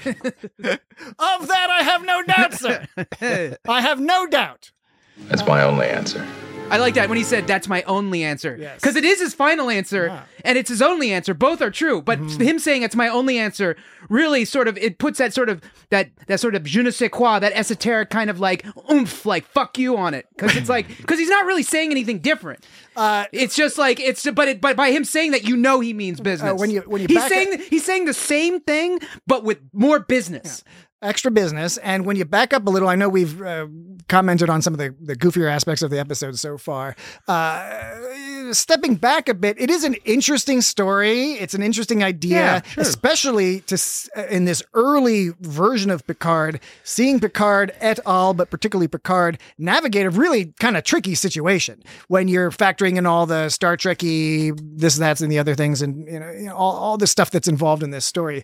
Of that, I have no doubt, sir. I have no doubt. That's my only answer. I like that when he said that's my only answer. Yes. Because it is his final answer Yeah. and it's his only answer. Both are true. But Mm-hmm. him saying it's my only answer really sort of, it puts that sort of, that that sort of je ne sais quoi, that esoteric kind of like oomph, like fuck you on it. Because it's like, because he's not really saying anything different. Uh, It's just like, it's, but it, but by him saying that, you know he means business. Uh, when you- when you he's back saying, up- he's saying the same thing, but with more business. Extra business. And when you back up a little, I know we've uh, commented on some of the, the goofier aspects of the episode so far. Uh, stepping back a bit, it is an interesting story. It's an interesting idea, Yeah, sure. especially to s- in this early version of Picard, seeing Picard et al., but particularly Picard, navigate a really kind of tricky situation when you're factoring in all the Star Trek-y this, that's, and the other things, and you know, you know all, all the stuff that's involved in this story.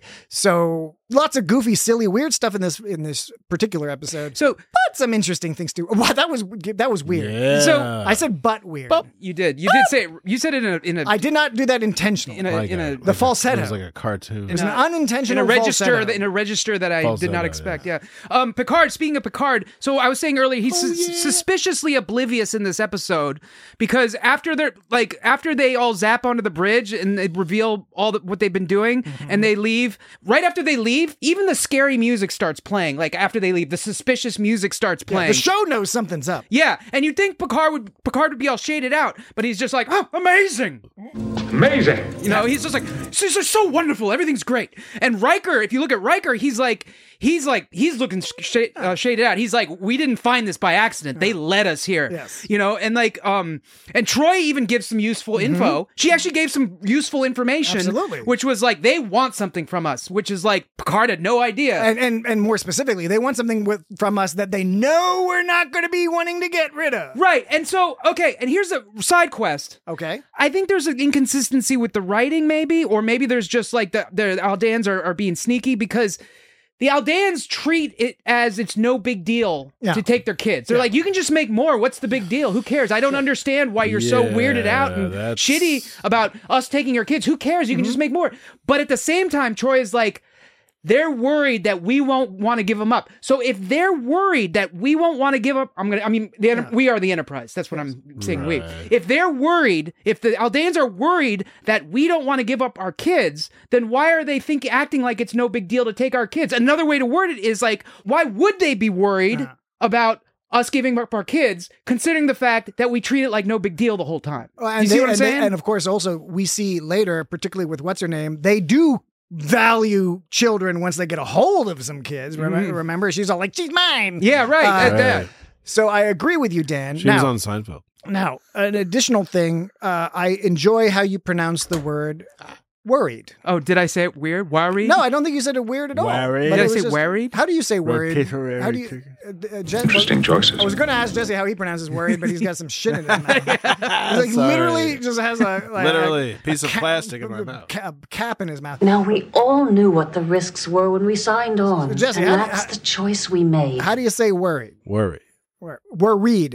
So lots of goofy, silly, weird stuff in this in this particular episode. So, but some interesting things too. Wow, that was that was weird. Yeah. So, I said but weird. You did. You did say it. You said it in a, in a, I did not do that intentionally. in a, Like in a- a, the falsetto. It was like a cartoon. It was in an a- unintentional in a register falsetto. that, in a register that I did Falsetto, not expect. Yeah. Um, Picard. Speaking of Picard, so I was saying earlier, he's Oh, sus- yeah. suspiciously oblivious in this episode because after they're like after they all zap onto the bridge and they reveal all the, what they've been doing Mm-hmm. and they leave. Right after they leave, even the scary music starts playing. Like after they leave, the suspicious music starts Yeah, playing. the show knows something's up. Yeah, and you'd think Picard would Picard would be all shaded out, but he's just like, oh, amazing. Amazing. You know, he's just like, this is so wonderful. Everything's great. And Riker, if you look at Riker, he's like, he's like, he's looking sh- uh, shaded out. He's like, we didn't find this by accident. They led us here. Yes. You know, and like, um, and Troy even gives some useful info. She actually gave some useful information. Absolutely. Which was like, they want something from us, which is like, Picard had no idea. And, and and more specifically, they want something with, from us that they know we're not going to be wanting to get rid of. Right. And so, okay, and here's a side quest. Okay. I think there's an inconsistency with the writing, maybe, or maybe there's just like the, the Aldans are, are being sneaky because the Aldans treat it as it's no big deal Yeah. to take their kids. They're like, you can just make more. What's the big deal? Who cares? I don't understand why you're so Yeah, weirded out and that's- shitty about us taking your kids. Who cares? You can just make more. But at the same time, Troy is like, they're worried that we won't want to give them up. So if they're worried that we won't want to give up, I'm gonna. I mean, the, enter- we are the Enterprise. That's what I'm saying. We. Right. If they're worried, if the Aldans are worried that we don't want to give up our kids, then why are they think acting like it's no big deal to take our kids? Another way to word it is like, why would they be worried Uh. about us giving up our kids, considering the fact that we treat it like no big deal the whole time? Well, you and see they- what I'm and they- saying? and of course, also we see later, particularly with what's her name, they do value children once they get a hold of some kids. Remember, Mhm. remember? She's all like, "She's mine." Yeah, right. Uh, that- that. So I agree with you, Dan. She now, was on Seinfeld. now, an additional thing, uh, I enjoy how you pronounce the word worried. Oh, did I say it weird? Worried? No, I don't think you said it weird at all. Worried? But Did it I was say just- worried? How do you say worried? Rotisserie How do you? chicken. Uh, uh, Jesse, Interesting choices. I was going to ask Jesse how he pronounces worried, but he's got some shit in it. He's like Sorry. literally just has a like, Literally, a, piece of cap- plastic in my mouth. Cap, cap in his mouth. Now, we all knew what the risks were when we signed on. Jesse, and how- that's how- the choice we made. How do you say worried? Worry. Wor- Worried.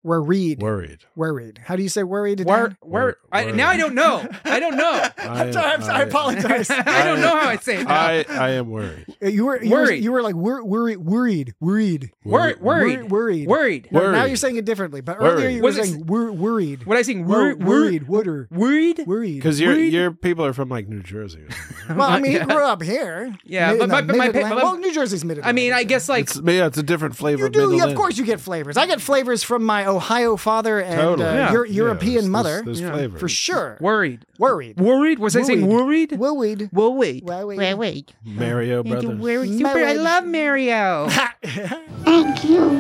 Worried. Worried. Worried. How do you say worried? Wor- wor- I, now I don't know. I don't know. I'm sorry, I'm sorry, I apologize. I don't know how I say it now. I, I am worried. You were you Worried. Were, you were like wor- worried, worried, worried, Wor- worried, worried, worried. No, now Worried. you're saying it differently, but Worried. earlier you were Was it- saying wor- worried. What I saying? Wor- Wor- worried, water, worried, worried. Because your Worried? your people are from like New Jersey. Or something. Well, I mean, Yeah. he grew up here. Yeah, Mid- but in my- the but my- Mid-Atlantic- but- well, New Jersey's mid. I mean, I guess like It's, yeah, it's a different flavor. You of do, yeah, of Midland. course, you get flavors. I get flavors from my Ohio father and Totally. uh, Yeah. your Yeah, European there's- mother, there's Yeah. flavors. for sure. worried, Worried, worried. Was I saying worried? worried, Worried. worried. Mario Brothers. Worried. Super. Super. I love Mario. Thank you.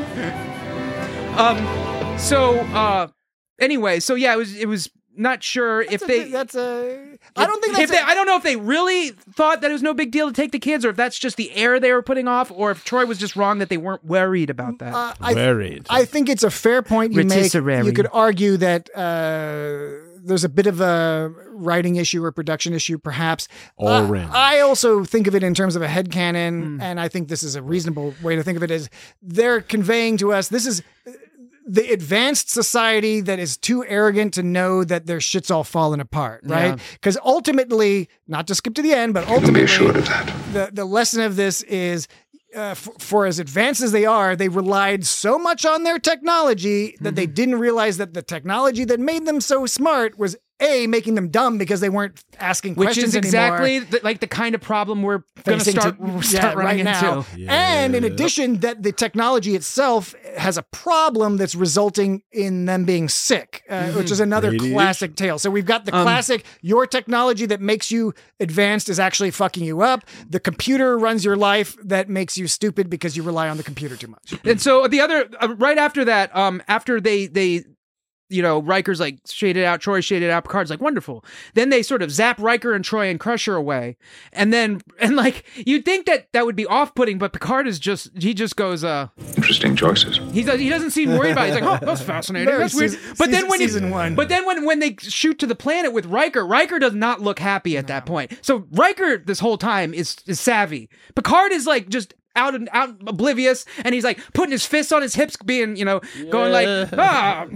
Um. So. Uh. Anyway. So yeah. It was. It was not sure if That's a they. bit- that's a. I don't think if that's. they, a- I don't know if they really thought that it was no big deal to take the kids, or if that's just the air they were putting off, or if Troy was just wrong that they weren't worried about that. Uh, I, Worried. I think it's a fair point you make. Rotisserie. You could argue that uh, there's a bit of a writing issue or production issue, perhaps. All Uh, random. I also think of it in terms of a headcanon, Hmm. and I think this is a reasonable way to think of it. Is they're conveying to us this is the advanced society that is too arrogant to know that their shit's all falling apart, right? Because ultimately, not to skip to the end, but You can be ultimately, assured of that. the, the lesson of this is uh, f- for as advanced as they are, they relied so much on their technology that they didn't realize that the technology that made them so smart was A, making them dumb because they weren't asking Which questions is exactly anymore. the, like the kind of problem we're going to Facing start to- start yeah, running right now. into. And in Yeah. addition, that the technology itself has a problem that's resulting in them being sick, uh, which is another Radiation. classic tale. So we've got the Um, classic, your technology that makes you advanced is actually fucking you up. The computer runs your life that makes you stupid because you rely on the computer too much. And so the other, uh, right after that, um, after they they, you know, Riker's like shaded out, Troy shaded out, Picard's like wonderful. Then they sort of zap Riker and Troy and Crusher away, and then and like you'd think that that would be off-putting, but Picard is just he just goes, uh, Interesting choices. he does he doesn't seem worried about it. He's like, oh, that's fascinating, Very that's weird. season- But then season- when he, season one. but then when when they shoot to the planet with Riker, Riker does not look happy at that point. So Riker this whole time is is savvy. Picard is like just out and out oblivious, and he's like putting his fists on his hips, being, you know, going like, ah,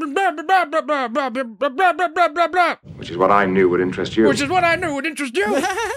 Which is what I knew would interest you. which is what I knew would interest you.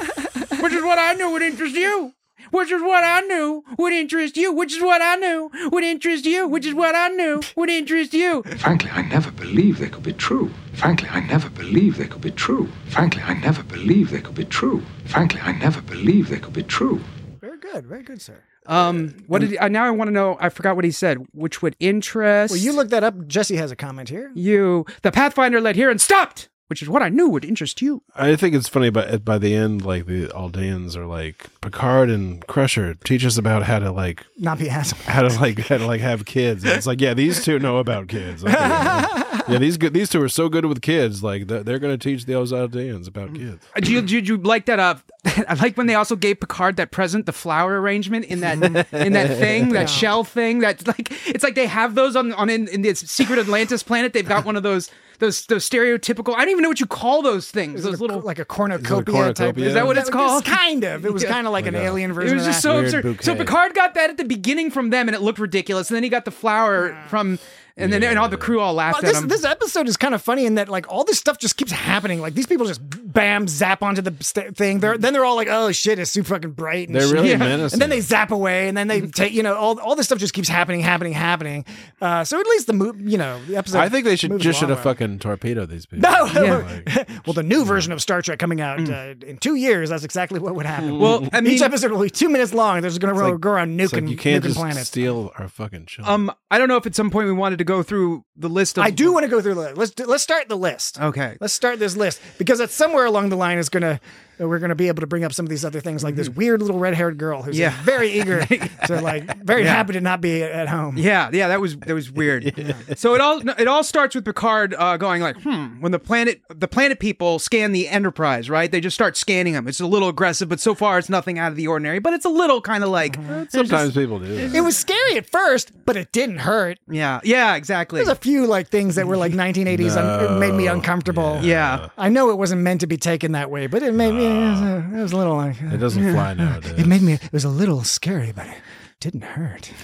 Which is what I knew would interest you. Which is what I knew would interest you. Which is what I knew would interest you. Which is what I knew would interest you. Frankly, I never believed they could be true. Frankly, I never believed they could be true. Frankly, I never believed they could be true. Frankly, I never believed they could be true. Very good, very good, sir. Um, what did he, uh, now I want to know? I forgot what he said. Which would interest? Well, you look that up. Jesse has a comment here. you. The Pathfinder led here and stopped. Which is what I knew would interest you. I think it's funny, but by the end, like the Aldeans are like Picard and Crusher teach us about how to like Not be assholes. how to like how to like have kids. And it's like, yeah, these two know about kids. Okay. Yeah, these good these two are so good with kids. Like they're, they're going to teach those Aldeans about kids. Uh, Do you, do you, do you like that? Uh, I like when they also gave Picard that present, the flower arrangement in that in that thing, that shell thing. That's like it's like they have those on on in, in this secret Atlantis planet. They've got one of those those those stereotypical. I don't even know what you call those things. Is it Those a- little like a cornucopia, Is it a cornucopia? type. Is that what it's called? Kind of. It was Yeah. kind of like an Like a- alien It version was of just that. so Weird absurd. So bouquet. Picard got that at the beginning from them, and it looked ridiculous. And then he got the flower from, and then and all the crew all laughed Well, at this, him. this episode is kind of funny in that like all this stuff just keeps happening. Like these people just bam zap onto the st- thing. They're then they're all like, oh shit, it's super fucking bright. And They're shit. really Yeah. menacing. And then they zap away, and then they take you know all all this stuff just keeps happening, happening, happening. Uh, so at least the mo- you know the episode. I think they should moves just should along have well. fucking torpedoed these people. No, Like, well, the new version of Star Trek coming out uh, in two years. That's exactly what would happen. Well, I mean- each episode will be two minutes long. They're just going to like- go around it's nuking, like you can't nuking just planets. steal our fucking children. um, I don't know if at some point we wanted to go through the list of. I do want to go through the list. Let's do, let's start the list. Okay. Let's start this list because it's somewhere along the line is gonna uh, we're gonna be able to bring up some of these other things like this weird little red haired girl who's uh, Yeah. very eager to like very Yeah. happy to not be at home. Yeah, yeah, that was that was weird. So it all it all starts with Picard uh, going like, hmm. When the planet the planet people scan the Enterprise, right? They just start scanning them. It's a little aggressive, but so far it's nothing out of the ordinary. But it's a little kind of like Sometimes people do. that. It was scary at first, but it didn't hurt. yeah, yeah, exactly. There's a few like things that were like nineteen eighties. un- it made me uncomfortable. Yeah. I know it wasn't meant to be taken that way, but it made me. It was a, it was a little like. It doesn't fly nowadays. It made me. It was a little scary, but it didn't hurt.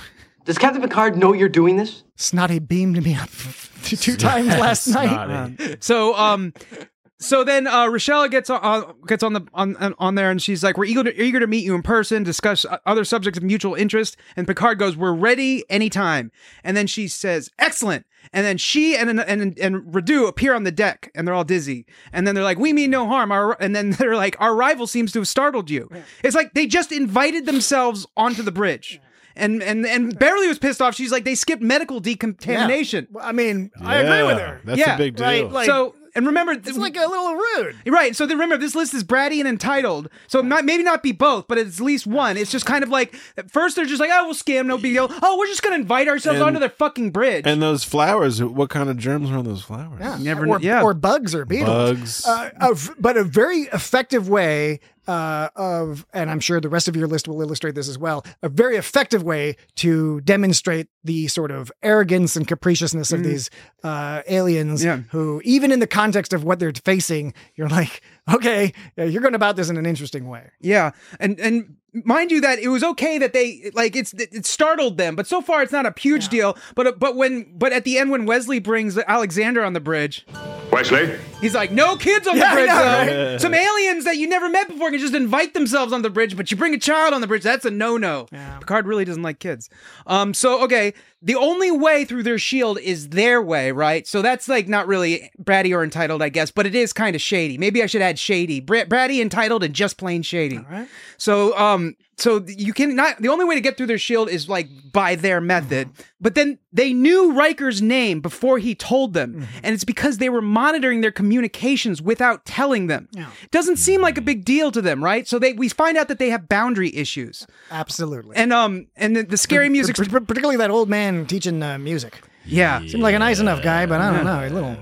Does Captain Picard know you're doing this? Snotty beamed me up two times last night. Uh, so, um, so then uh, Rochelle gets on uh, gets on the on on there, and she's like, "We're eager to, eager to meet you in person, discuss other subjects of mutual interest." And Picard goes, "We're ready anytime." And then she says, "Excellent." And then she and and and Radu appear on the deck, and they're all dizzy. And then they're like, "We mean no harm." Our, and then they're like, "Our arrival seems to have startled you." Yeah. It's like they just invited themselves onto the bridge. And and and Beverly was pissed off. She's like, they skipped medical decontamination. Yeah. I mean, Yeah, I agree with her. That's Yeah, a big deal. right, like- So, and remember, It's like a little rude. right. So then remember, this list is bratty and entitled. So not, maybe not be both, but it's at least one. It's just kind of like, at first they're just like, oh, we'll scam, no big deal. Oh, we're just going to invite ourselves And- onto their fucking bridge. And those flowers, what kind of germs are on those flowers? Yeah. Never or, kn- yeah. or bugs or beetles. Bugs. Uh, a v- but a very effective way uh, of, and I'm sure the rest of your list will illustrate this as well, a very effective way to demonstrate the sort of arrogance and capriciousness of Mm. these uh, aliens Yeah. who, even in the context of what they're facing, you're like, okay, yeah, you're going about this in an interesting way. Yeah, and and mind you that it was okay that they like it's it startled them, but so far it's not a huge Yeah. deal. But but when but at the end when Wesley brings Alexander on the bridge, Wesley? he's like, no kids on Yeah, I the bridge know, though. right? Some aliens that you never met before can just invite themselves on the bridge, but you bring a child on the bridge, that's a no-no. Yeah. Picard really doesn't like kids. Um, so okay, the only way through their shield is their way, right? So that's like not really bratty or entitled, I guess, but it is kind of shady. Maybe I should add shady. Br- bratty, entitled, and just plain shady. All right. So, um, so you can not, the only way to get through their shield is like by their method, but then they knew Riker's name before he told them. Mm-hmm. And it's because they were monitoring their communications without telling them. Yeah. Doesn't seem like a big deal to them, right? So they, we find out that they have boundary issues. Absolutely. And, um, and the, the scary music, P- p- particularly that old man teaching uh, music. yeah. Seemed like a nice enough guy, but I don't know. A little,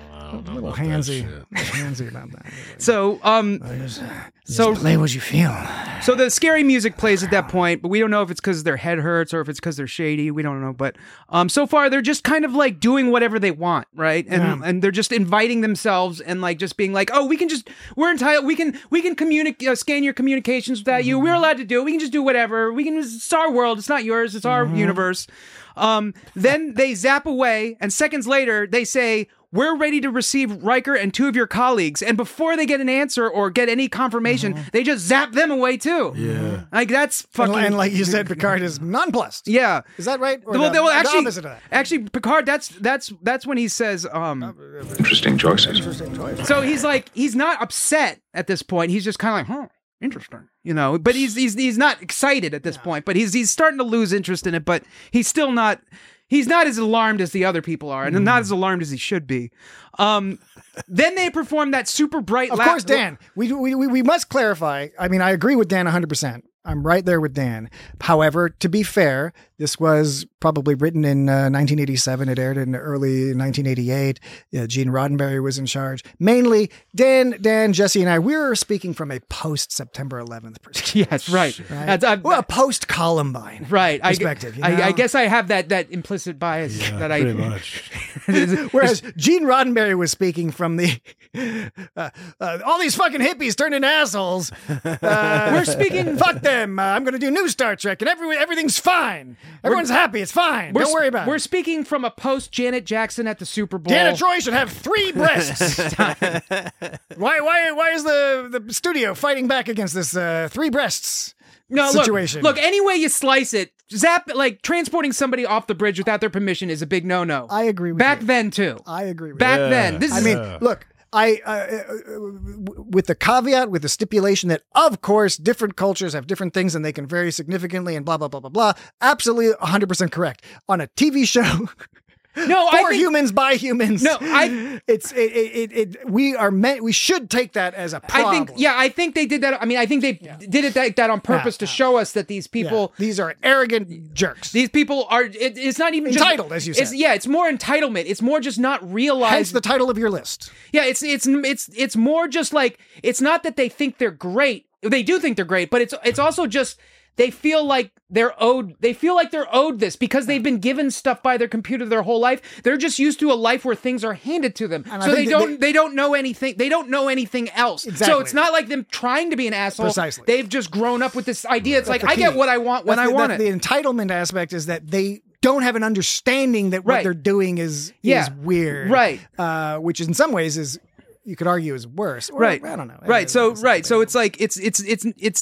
a little handsy, handsy about that. So, um, so Just play what you feel. So the scary music plays at that point, but we don't know if it's because their head hurts or if it's because they're shady. We don't know, but um, so far they're just kind of like doing whatever they want, right? And Yeah. and they're just inviting themselves and like just being like, oh, we can just we're entitled. We can we can communicate, uh, scan your communications without you. We're allowed to do it. We can just do whatever. We can. It's our world. It's not yours. It's our universe. Um, then they zap away, and seconds later they say, we're ready to receive Riker and two of your colleagues. And before they get an answer or get any confirmation, they just zap them away too. Yeah. Like that's And, fucking. and like you said, Picard is nonplussed. yeah. Is that right? Or Well, the, well, the actually, opposite of that? actually, Picard. That's that's that's when he says. Um, Interesting choices. so he's like he's not upset at this point. He's just kind of like, huh, interesting, you know. But he's he's he's not excited at this point. But he's he's starting to lose interest in it. But he's still not. He's not as alarmed as the other people are, and not as alarmed as he should be. Um, then they perform that super bright. Of la- course, Dan. We, we we we must clarify. I mean, I agree with Dan one hundred percent. I'm right there with Dan. However, to be fair, this was probably written in uh, nineteen eighty-seven. It aired in early nineteen eighty-eight. Uh, Gene Roddenberry was in charge. Mainly, Dan, Dan, Jesse, and I, we were speaking from a post-September eleventh perspective. Yes, right. Right? That's, I, well, a post-Columbine right. I, perspective. you I, know? I guess I have that that implicit bias Yeah, that I. pretty much. Whereas Gene Roddenberry was speaking from the uh, uh, all these fucking hippies turned into assholes. Uh, We're speaking- Fuck them. Uh, I'm going to do new Star Trek, and every everything's fine. Everyone's happy. It's fine. We're Don't worry about We're it. speaking from a post Janet Jackson at the Super Bowl. Deanna Troy should have three breasts. why? Why? Why is the the studio fighting back against this uh, three breasts no, situation? Look, look, any way you slice it, zap like transporting somebody off the bridge without their permission is a big no-no. I agree with Back you. then too. I agree with Back you. then, this I is. mean, look, I uh, uh, with the caveat, with the stipulation that, of course, different cultures have different things and they can vary significantly and blah, blah, blah, blah, blah. Absolutely one hundred percent correct. On a T V show, no, I for think, humans by humans. No, I- It's it, it, it, it. We are meant. We should take that as a problem. I think, yeah, I think they did that. I mean, I think they did it like that on purpose Yeah, to yeah. show us that these Yeah. people, These are arrogant jerks. these people are. It, it's not even Entitled, just, as you it's, said. Yeah, it's more entitlement. It's more just not Hence realizing. the title of your list. Yeah, it's it's it's it's more just like it's not that they think they're great. They do think they're great, but it's it's also just they feel like they're owed they feel like they're owed this because they've been given stuff by their computer their whole life. They're just used to a life where things are handed to them. And I so they think don't they- they don't know anything. They don't know anything else. So Exactly. it's not like them trying to be an asshole. Precisely. They've just grown up with this idea. It's That's like the I get key. what I want when That's I the, want that's it. The entitlement aspect is that they don't have an understanding that what Right. they're doing is Yeah. is weird, Right. Uh, which in some ways is you could argue is worse. Or, Right. I don't know. Right. So right. So it's like it's it's it's it's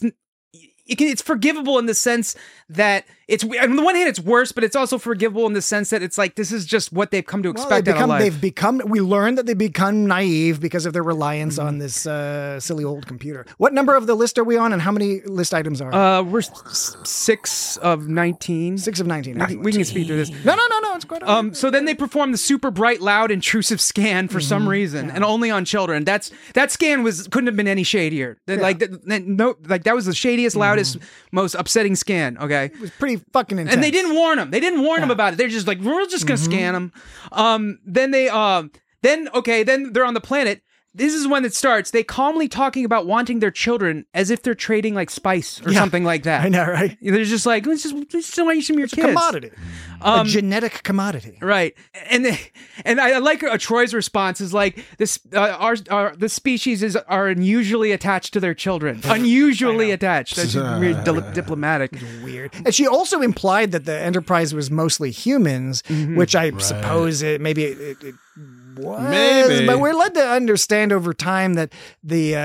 it can, it's forgivable in the sense that it's on the one hand it's worse, but it's also forgivable in the sense that it's like this is just what they've come to Well, expect they out of become, life. they've become. We learned that they become naive because of their reliance on this uh, silly old computer. What number of the list are we on, and how many list items are? Uh, we're s- six of nineteen. Six of nineteen. We can, we can speed through this. No, no, no, no. It's quite. Um. So then they perform the super bright, loud, intrusive scan for some reason, and only on children. That's that scan was couldn't have been any shadier. That, Like that, that- no, like that was the shadiest, loudest, most upsetting scan. Okay. It was pretty fucking intense. And they didn't warn them. They didn't warn them about it. They're just like, we're just gonna scan them. Um. Then they. Um. Then okay. Then they're on the planet. This is when it starts. They calmly talking about wanting their children as if they're trading like spice or Yeah. something like that. I know, right? They're just like, let's just, let's just want you some of your It's a kids. commodity, Um, a genetic commodity. Right, and they, and I like uh, Troy's response is like this: uh, our, our the species is are unusually attached to their children, unusually attached. That's just weird, dil- diplomatic. Weird. And she also implied that the Enterprise was mostly humans, which I suppose it maybe it, it, it was. Maybe. But we're led to understand over time that the uh,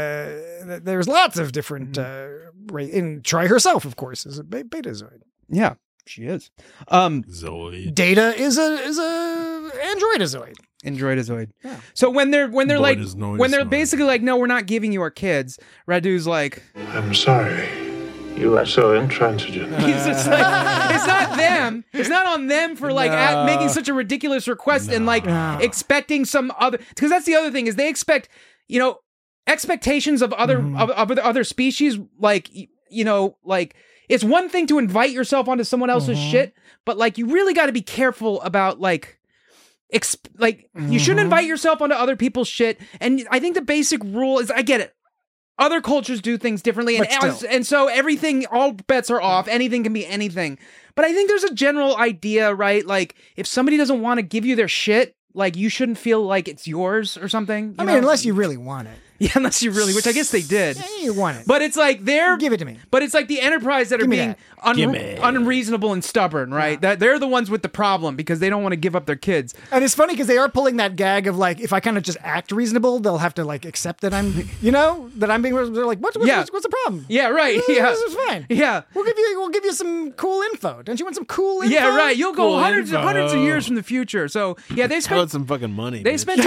that there's lots of different. Uh, ra- and Troy herself, of course, is a be- Betazoid. Yeah, she is. Um, Zoid. Data is a is a androidazoid. Androidazoid. So when they're when they're Boy, like does noise when they're noise. basically like, no, we're not giving you our kids. Radu's like, I'm sorry. You are so intransigent. he's just like, it's not them. It's not on them for like at, making such a ridiculous request and like expecting some other. Because that's the other thing is they expect, you know, expectations of other of, of the other species. Like y- you know, like it's one thing to invite yourself onto someone else's shit, but like you really got to be careful about like. Exp- like you shouldn't invite yourself onto other people's shit. And I think the basic rule is I get it. Other cultures do things differently, and, But still. and so everything, all bets are off. Anything can be anything. But I think there's a general idea, right? Like, if somebody doesn't want to give you their shit, like, you shouldn't feel like it's yours or something. I you mean, know? unless you really want it. Yeah, unless you really, which I guess they did. Yeah, you want it. But it's like they're Give it to me. But it's like the Enterprise that are Give me being that. un- Gimme. unreasonable and stubborn, right? That they're the ones with the problem because they don't want to give up their kids. And it's funny because they are pulling that gag of like, if I kind of just act reasonable, they'll have to like accept that I'm, you know, that I'm being. They're like, what's what's, Yeah. what's, what's the problem? Yeah, right. This, Yeah, this is fine. yeah. We'll give you we'll give you some cool info. Don't you want some cool info? Yeah, right. You'll go Cool hundreds and info. hundreds of years from the future. So yeah, they How spent about some fucking money? they bitch? spent.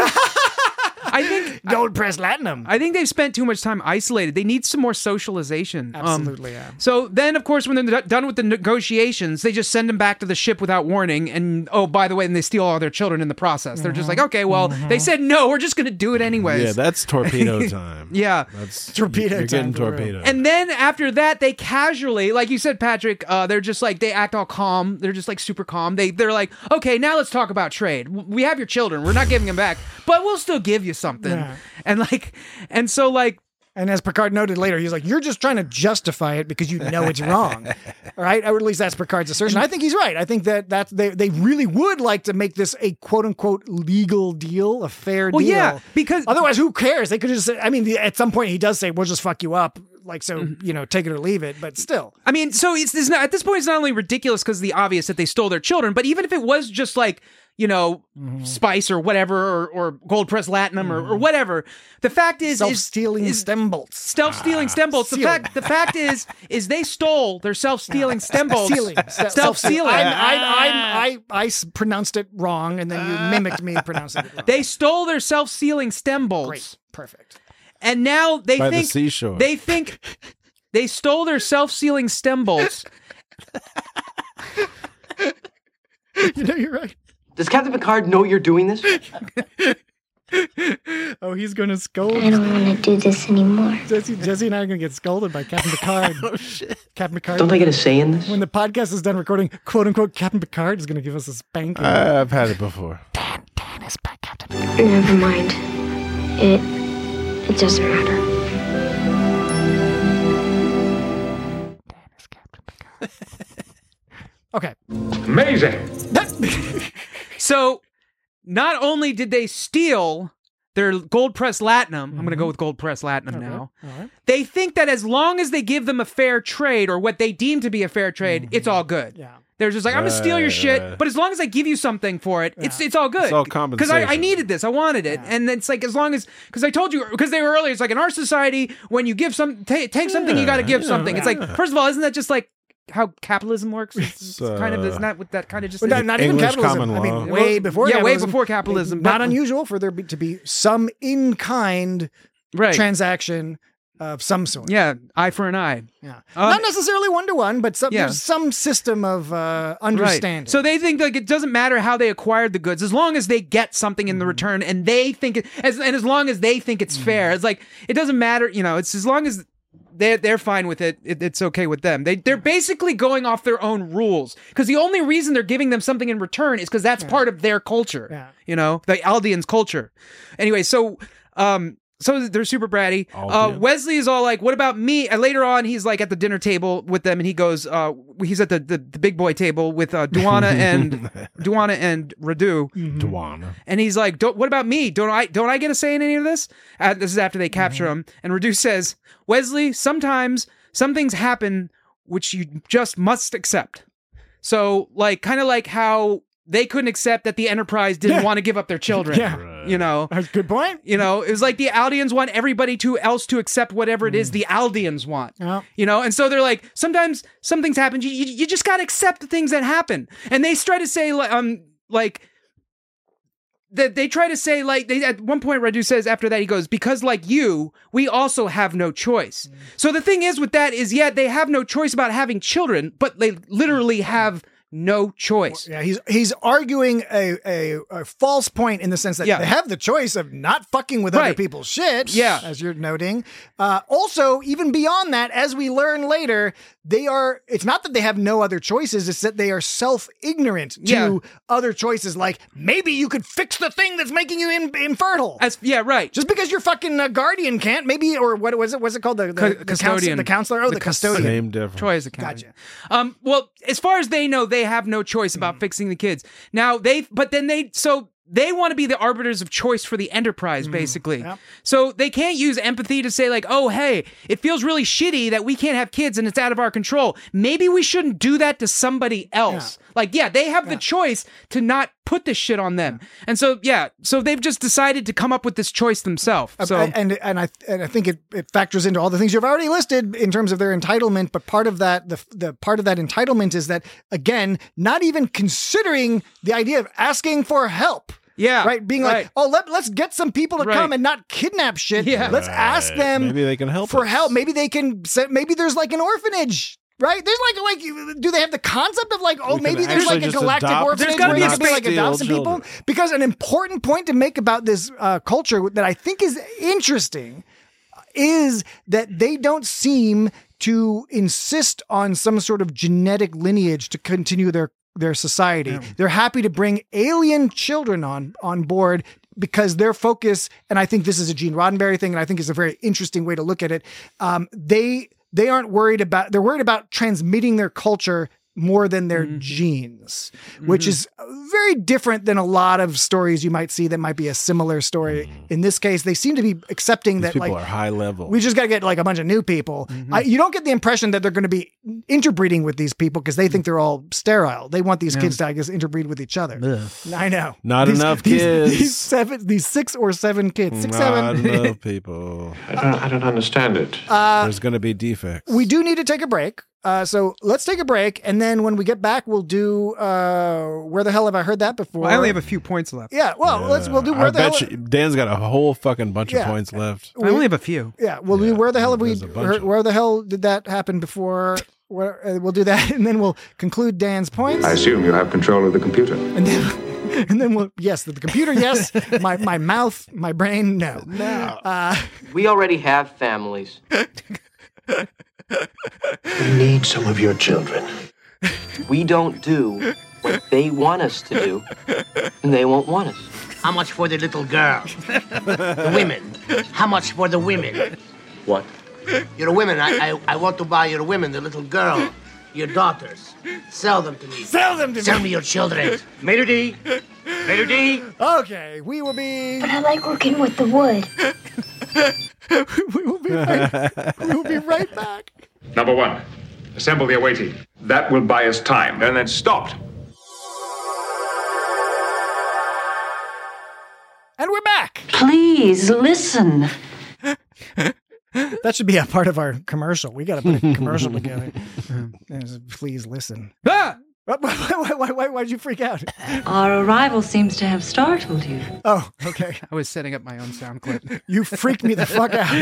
I think Gold press latinum. I think they've spent too much time isolated. They need some more socialization. Um, Absolutely, yeah. So then, of course, when they're d- done with the negotiations, they just send them back to the ship without warning. And oh, by the way, and they steal all their children in the process. They're just like, okay, well, they said no, we're just going to do it anyways. Yeah, that's torpedo time. Yeah. That's Torpedo You're time getting for real. torpedo. And then after that, they casually, like you said, Patrick, uh, they're just like, they act all calm. They're just like super calm. They, they're like, okay, now let's talk about trade. We have your children. We're not giving them back, but we'll still give you something. Yeah. And like, and so like, And as Picard noted later, he's like, you're just trying to justify it because you know it's wrong. All right? Or at least that's Picard's assertion. I think he's right. I think that that's, they, they really would like to make this a quote-unquote legal deal, a fair well, deal. yeah, because Otherwise, who cares? They could just say, I mean, at some point he does say, we'll just fuck you up. Like, so, you know, take it or leave it. But still. I mean, so it's, it's not, at this point, it's not only ridiculous because of the obvious that they stole their children, but even if it was just like, you know, spice or whatever, or, or gold press latinum or, or whatever, the fact is, is Self-stealing is stem bolts. self-stealing stem bolts. The Sealing. fact, the fact is, is they stole their self-stealing stem bolts. Sealing. Self-sealing. I, I, I, I, I s- pronounced it wrong, and then you mimicked me pronouncing it wrong. They stole their self-sealing stem bolts. Great. Perfect. And now they By the think seashore. they think they stole their self-sealing stem bolts. You know, you're right. Does Captain Picard know you're doing this? Oh, he's going to scold. I don't want to do this anymore. Jesse, Jesse and I are going to get scolded by Captain Picard. Oh, shit. Captain Picard. Don't I get a say in this? When the podcast is done recording, quote unquote, Captain Picard is going to give us a spanking. Uh, I've had it before. Dan, Dan is back, Captain Picard. Never mind. It it doesn't matter. Dan is Captain Okay. Amazing. So, not only did they steal their gold press latinum, I'm going to go with gold press latinum Okay. now. All right. They think that as long as they give them a fair trade or what they deem to be a fair trade, it's all good. Yeah. They're just like, I'm going to steal your Right, shit, right. but as long as I give you something for it, it's it's all good. It's all Because I, I compensation. needed this, I wanted it, and it's like as long as because I told you because they were earlier. It's like in our society, when you give some ta- take something, you got to give Yeah, something. It's like yeah. first of all, isn't that just like how capitalism works? It's, it's uh, kind of isn't that what that kind of just But is? not, not even English capitalism. common I mean, law. way before yeah, way capitalism. before capitalism. Not but- unusual for there be, to be some in-kind right. transaction of some sort. Yeah, eye for an eye. Yeah. Um, Not necessarily one-to-one, but some, yeah. there's some system of uh, understanding. Right. So they think like it doesn't matter how they acquired the goods, as long as they get something in the return, and they think it, as and as long as they think it's fair. It's like it doesn't matter, you know. It's as long as they're they're fine with it, it it's okay with them. They they're basically going off their own rules because the only reason they're giving them something in return is because that's part of their culture. Yeah. You know, the Aldeans' culture. Anyway, so um. So they're super bratty. Uh, Aldean. Wesley is all like, "What about me?" And later on, he's like at the dinner table with them, and he goes, uh, "He's at the, the, the big boy table with uh, Duana and Duana and Radu." Duana. And he's like, don't, "What about me? Don't I don't I get a say in any of this?" Uh, this is after they capture him, and Radu says, "Wesley, sometimes some things happen which you just must accept." So, like, kind of like how they couldn't accept that the Enterprise didn't Yeah. want to give up their children. Yeah. You know, That's a good point. you know, it was like the Aldeans want everybody to else to accept whatever it is the Aldeans want. Yeah. You know, and so they're like, sometimes some things happen. You you, you just got to accept the things that happen. And they try to say like, um like that they try to say like they at one point Radu says after that he goes, because like you, we also have no choice. So the thing is with that is yeah, they have no choice about having children, but they literally have no choice. Yeah, he's he's arguing a, a, a false point in the sense that Yeah. they have the choice of not fucking with other Right. people's shit. Yeah. as you're noting. Uh, also, even beyond that, as we learn later, they are. It's not that they have no other choices; it's that they are self-ignorant to Yeah. other choices. Like maybe you could fix the thing that's making you in, infertile. As yeah, right. Just because your fucking uh, guardian can't, maybe, or what was it? What's it called? The, the, Cu- the custodian. Counselor, the counselor. Oh, the, The cus- custodian. Same difference. Troy is a county. Gotcha. Um, well, as far as they know, they have no choice about fixing the kids. Now they, but then they, so they want to be the arbiters of choice for the Enterprise, basically. Yep. So they can't use empathy to say like, oh, hey, it feels really shitty that we can't have kids and it's out of our control. Maybe we shouldn't do that to somebody else. Like, yeah, they have the choice to not put this shit on them. And so, yeah, so they've just decided to come up with this choice themselves. So Uh, and and I and I think it, it factors into all the things you've already listed in terms of their entitlement. But part of that, the the part of that entitlement is that again, not even considering the idea of asking for help. yeah, Right, being like, right. oh, let, let's get some people to Right. come and not kidnap shit. Yeah. Let's ask them Maybe they can help for us. help. Maybe they can. se- Maybe there's like an orphanage. Right? There's like like do they have the concept of like oh We can maybe there's actually like a just galactic adopt orphanage There's gotta where be you a can be like steal adopt some people? children. Because an important point to make about this uh, culture that I think is interesting is that they don't seem to insist on some sort of genetic lineage to continue their their society. They're happy to bring alien children on on board because their focus, and I think this is a Gene Roddenberry thing, and I think it's a very interesting way to look at it. Um, they they aren't worried about they're worried about transmitting their culture more than their Mm-hmm. genes, which is very different than a lot of stories you might see that might be a similar story. In this case, they seem to be accepting These that people like are high level. we just got to get like a bunch of new people. I, you don't get the impression that they're going to be interbreeding with these people because they think they're all sterile. They want these kids to, I guess, interbreed with each other. I know. Not These- enough these, kids. These seven, these six or seven kids, six, Not seven. enough people. I don't, I don't understand it. There's going to be defects. We do need to take a break. Uh, so let's take a break, and then when we get back, we'll do uh, where the hell have I heard that before? Well, I only have a few points left. yeah. Well, let's we'll do I where the hell. bet you, Dan's got a whole fucking bunch Yeah. of points left. I only have a few. Yeah, we'll do where the hell have we there's a bunch heard, of- where the hell did that happen before? Where, uh, we'll do that, and then we'll conclude Dan's points. I assume you have control of the computer. And then, and then we'll, yes, the, the computer, yes. my, my mouth, my brain, no. No. Uh, We already have families. We need some of your children. We don't do what they want us to do, and they won't want us. How much for the little girl? The women. How much for the women? What? Your women. I, I I want to buy your women, the little girl. your daughters. Sell them to me. Sell them to Sell me. me your children. Mater D. Mater D. Okay, we will be. But I like working with the wood. we will be right. We will be right back. Number one, assemble the awaiting. That will buy us time. And then stopped. And we're back. Please listen. That should be a part of our commercial. We got to put a commercial together. Please listen. Ah! Why, why, why, why, why'd you freak out? Our arrival seems to have startled you. Oh, okay. I was setting up my own sound clip. You freaked me the fuck out.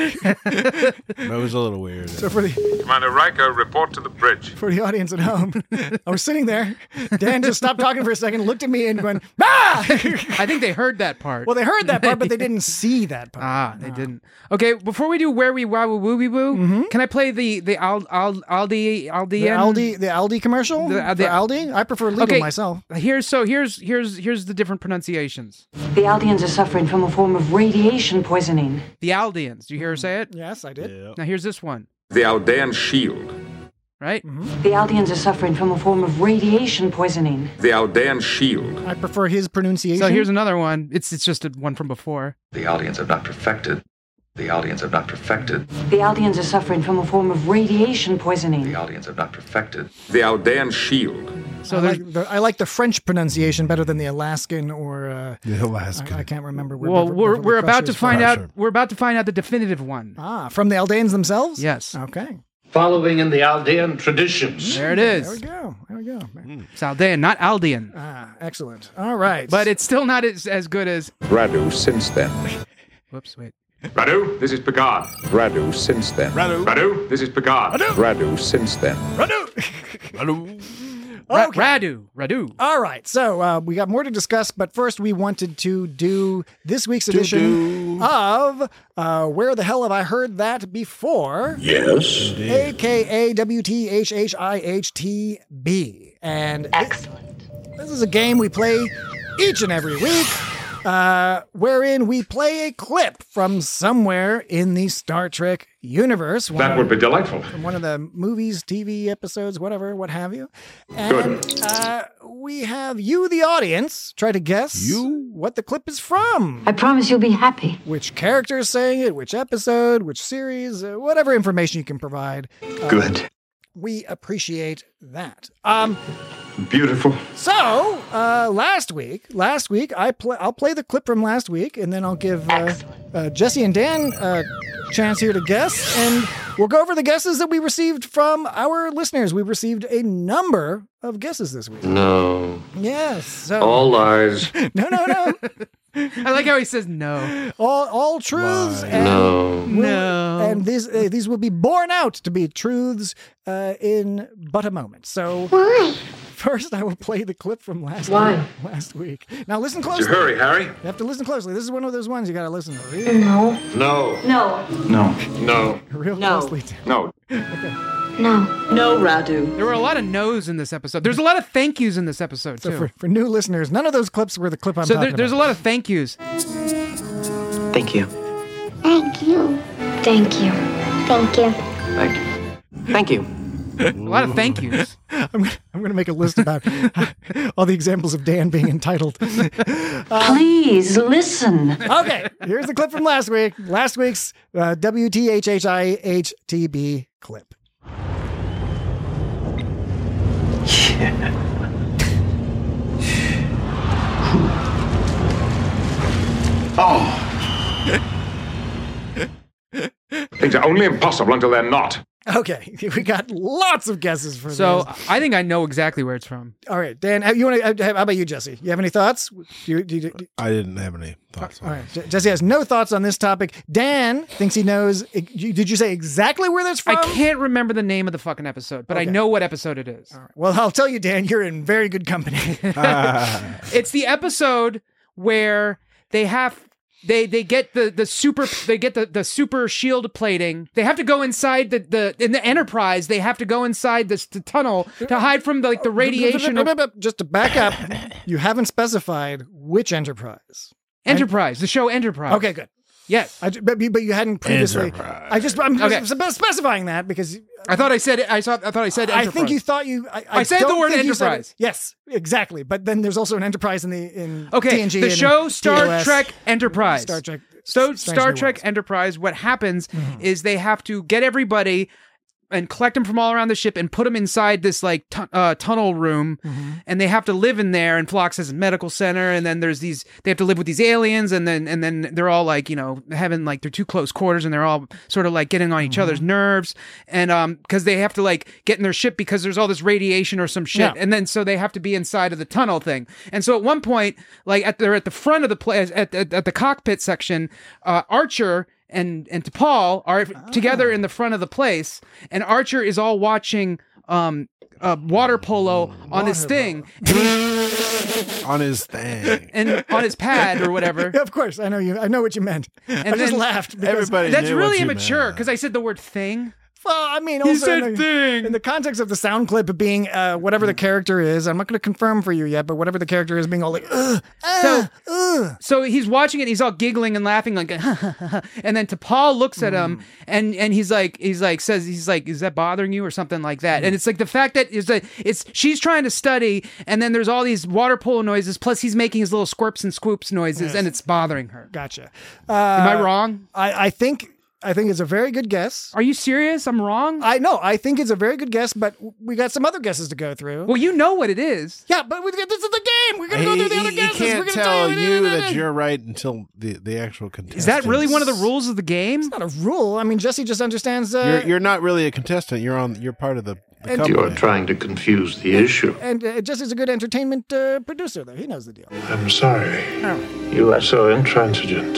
That was a little weird. So for the Commander Riker, report to the bridge. for the audience at home, I was sitting there. Dan just stopped talking for a second, looked at me, and went, ah! I think they heard that part. Well, they heard that part, but they didn't see that part. Ah, they didn't. Okay, before we do where we wow woo woo boo, Mm-hmm. can I play the the Al, Al, Aldi Aldi The Aldi, the Aldi commercial. The- The, the- Aldi. I prefer legal Okay. myself. Here's so here's here's here's the different pronunciations. The Aldeans are suffering from a form of radiation poisoning. The Aldeans. Do you hear her say it? Yes, I did. Now here's this one. The Aldean shield. Right? The Aldeans are suffering from a form of radiation poisoning. The Aldean shield. I prefer his pronunciation. So here's another one. It's it's just a one from before. The Aldeans have not perfected. The Aldeans have not perfected. The Aldeans are suffering from a form of radiation poisoning. The Aldeans have not perfected. The Aldean shield. So I there's like, the, I like the French pronunciation better than the Alaskan or uh, The Alaskan. I, I can't remember. Where well, Bever- we're Beverly we're about to Crusher's find from. out. We're about to find out the definitive one. Ah, from the Aldeans themselves. Yes. Okay. Following in the Aldean traditions. There it is. There we go. There we go. It's Aldean, not Aldean. Ah, excellent. All right. But it's still not as, as good as. Radu since then. Whoops, wait. Radu, this is Picard. Radu since then. Radu. Radu, this is Picard. Radu since then. Radu. Ra- Okay. Radu. Radu. All right, so uh, we got more to discuss, but first we wanted to do this week's edition of uh, Where the Hell Have I Heard That Before? Yes. A K A W T H H I H T B. And Excellent. this is a game we play each and every week, uh, wherein we play a clip from somewhere in the Star Trek universe. One That of- would be delightful. from one of the movies, T V episodes, whatever, what have you. And uh, we have you, the audience, try to guess You? what the clip is from. I promise you'll be happy. Which character is saying it, which episode, which series, uh, whatever information you can provide. Uh, Good. We appreciate that. Um, Beautiful. so uh, last week, last week I play. I'll play the clip from last week, and then I'll give uh, uh, Jesse and Dan a chance here to guess, and we'll go over the guesses that we received from our listeners. We received a number of guesses this week. No. Yes. So, All lies. no, no, no. I like how he says no. all all truths. And No. will- No. And these uh, these will be borne out to be truths uh, in but a moment. So Why? first, I will play the clip from last Why? week. Last week. Now listen To closely. hurry, Harry. You have to listen closely. This is one of those ones you got to listen real, No. No. No. No. No. real No. closely. to. No. No. No, Radu. There were a lot of no's in this episode. There's a lot of thank yous in this episode, So too. for, for new listeners, none of those clips were the clip I'm so talking there, there's a about. lot of thank yous. Thank you. Thank you. Thank you. Thank you. Thank you. Thank you. A lot of thank yous. I'm gonna, I'm going to make a list about all the examples of Dan being entitled. Please listen. Okay, here's the clip from last week. Last week's uh, W T H H I H T B clip. Things are only impossible until they're not. Okay, we got lots of guesses for So this. I think I know exactly where it's from. All right, Dan, have- you want to? How about you, Jesse? You have any thoughts? You, you, you, I didn't have any thoughts on all right, Je- Jesse has no thoughts on this topic. Dan thinks he knows. you- Did you say exactly where that's from? I can't remember the name of the fucking episode, but I Okay. know what episode it is. Well, I'll tell you, Dan, you're in very good company. It's the episode where they have they they get the the super they get the the super shield plating. They have to go inside the the in the Enterprise. They have to go inside this the tunnel to hide from the, like the radiation. of- Just to back up, you haven't specified which Enterprise. Enterprise, the show Enterprise. Okay, good. Yes. I, ju- but, but you hadn't previously. Enterprise. I just I'm Okay. spe- specifying that because I thought I said it. I saw. I thought I said. I Enterprise. think you thought you. I, I said the don't word think you said it. Enterprise. Yes, exactly. But then there's also an Enterprise in the in Okay, T N G the and show Star T O S. Trek Enterprise. Star Trek. So Strange Star New Trek Worlds. Enterprise, what happens Mm-hmm. is they have to get everybody and collect them from all around the ship and put them inside this like tu- uh, tunnel room, Mm-hmm. and they have to live in there. And Phlox has a medical center, and then there's these they have to live with these aliens, and then and then they're all like you know having like they're too close quarters, and they're all sort of like getting on each Mm-hmm. other's nerves, and um because they have to like get in their ship because there's all this radiation or some shit, Yeah. and then so they have to be inside of the tunnel thing. And so at one point, like at they're at the front of the place at, at at the cockpit section, uh, Archer and and T'Pol are together in the front of the place, and Archer is all watching um uh, water polo on his thing, and, he, On his thing. and on his pad or whatever. Yeah, of course, I know you. I know what you meant. And I just then laughed because Everybody That's knew what really you immature meant. because I said the word thing. Well, I mean, He also said in, the, thing. in the context of the sound clip being uh, whatever the character is, I'm not going to confirm for you yet, but whatever the character is being all like, ugh, So, ah, ugh. so he's watching it. He's all giggling and laughing, like, and then T'Pol looks at him, and and he's like, he's like, says, he's like, is that bothering you or something like that? And it's like the fact that is that it's she's trying to study, and then there's all these water polo noises. Plus, he's making his little squirps and swoops noises, Yes. and it's bothering her. Gotcha. Uh, Am I wrong? I, I think I think it's a very good guess. Are you serious? I'm wrong. I know. I think it's a very good guess, but we got some other guesses to go through. Well, you know what it is. Yeah, but we, this is the game. We're gonna go He, through the he- other he guesses. We're can't gonna tell you you that you're right until the, the actual contestant. Is that really one of the rules of the game? It's not a rule. I mean, Jesse just understands. Uh, You're, you're not really a contestant. You're on. You're part of the, the And- company. You're trying to confuse the issue. and uh, Jesse's a good entertainment uh, producer, though. He knows the deal. I'm sorry. Oh. You are so intransigent.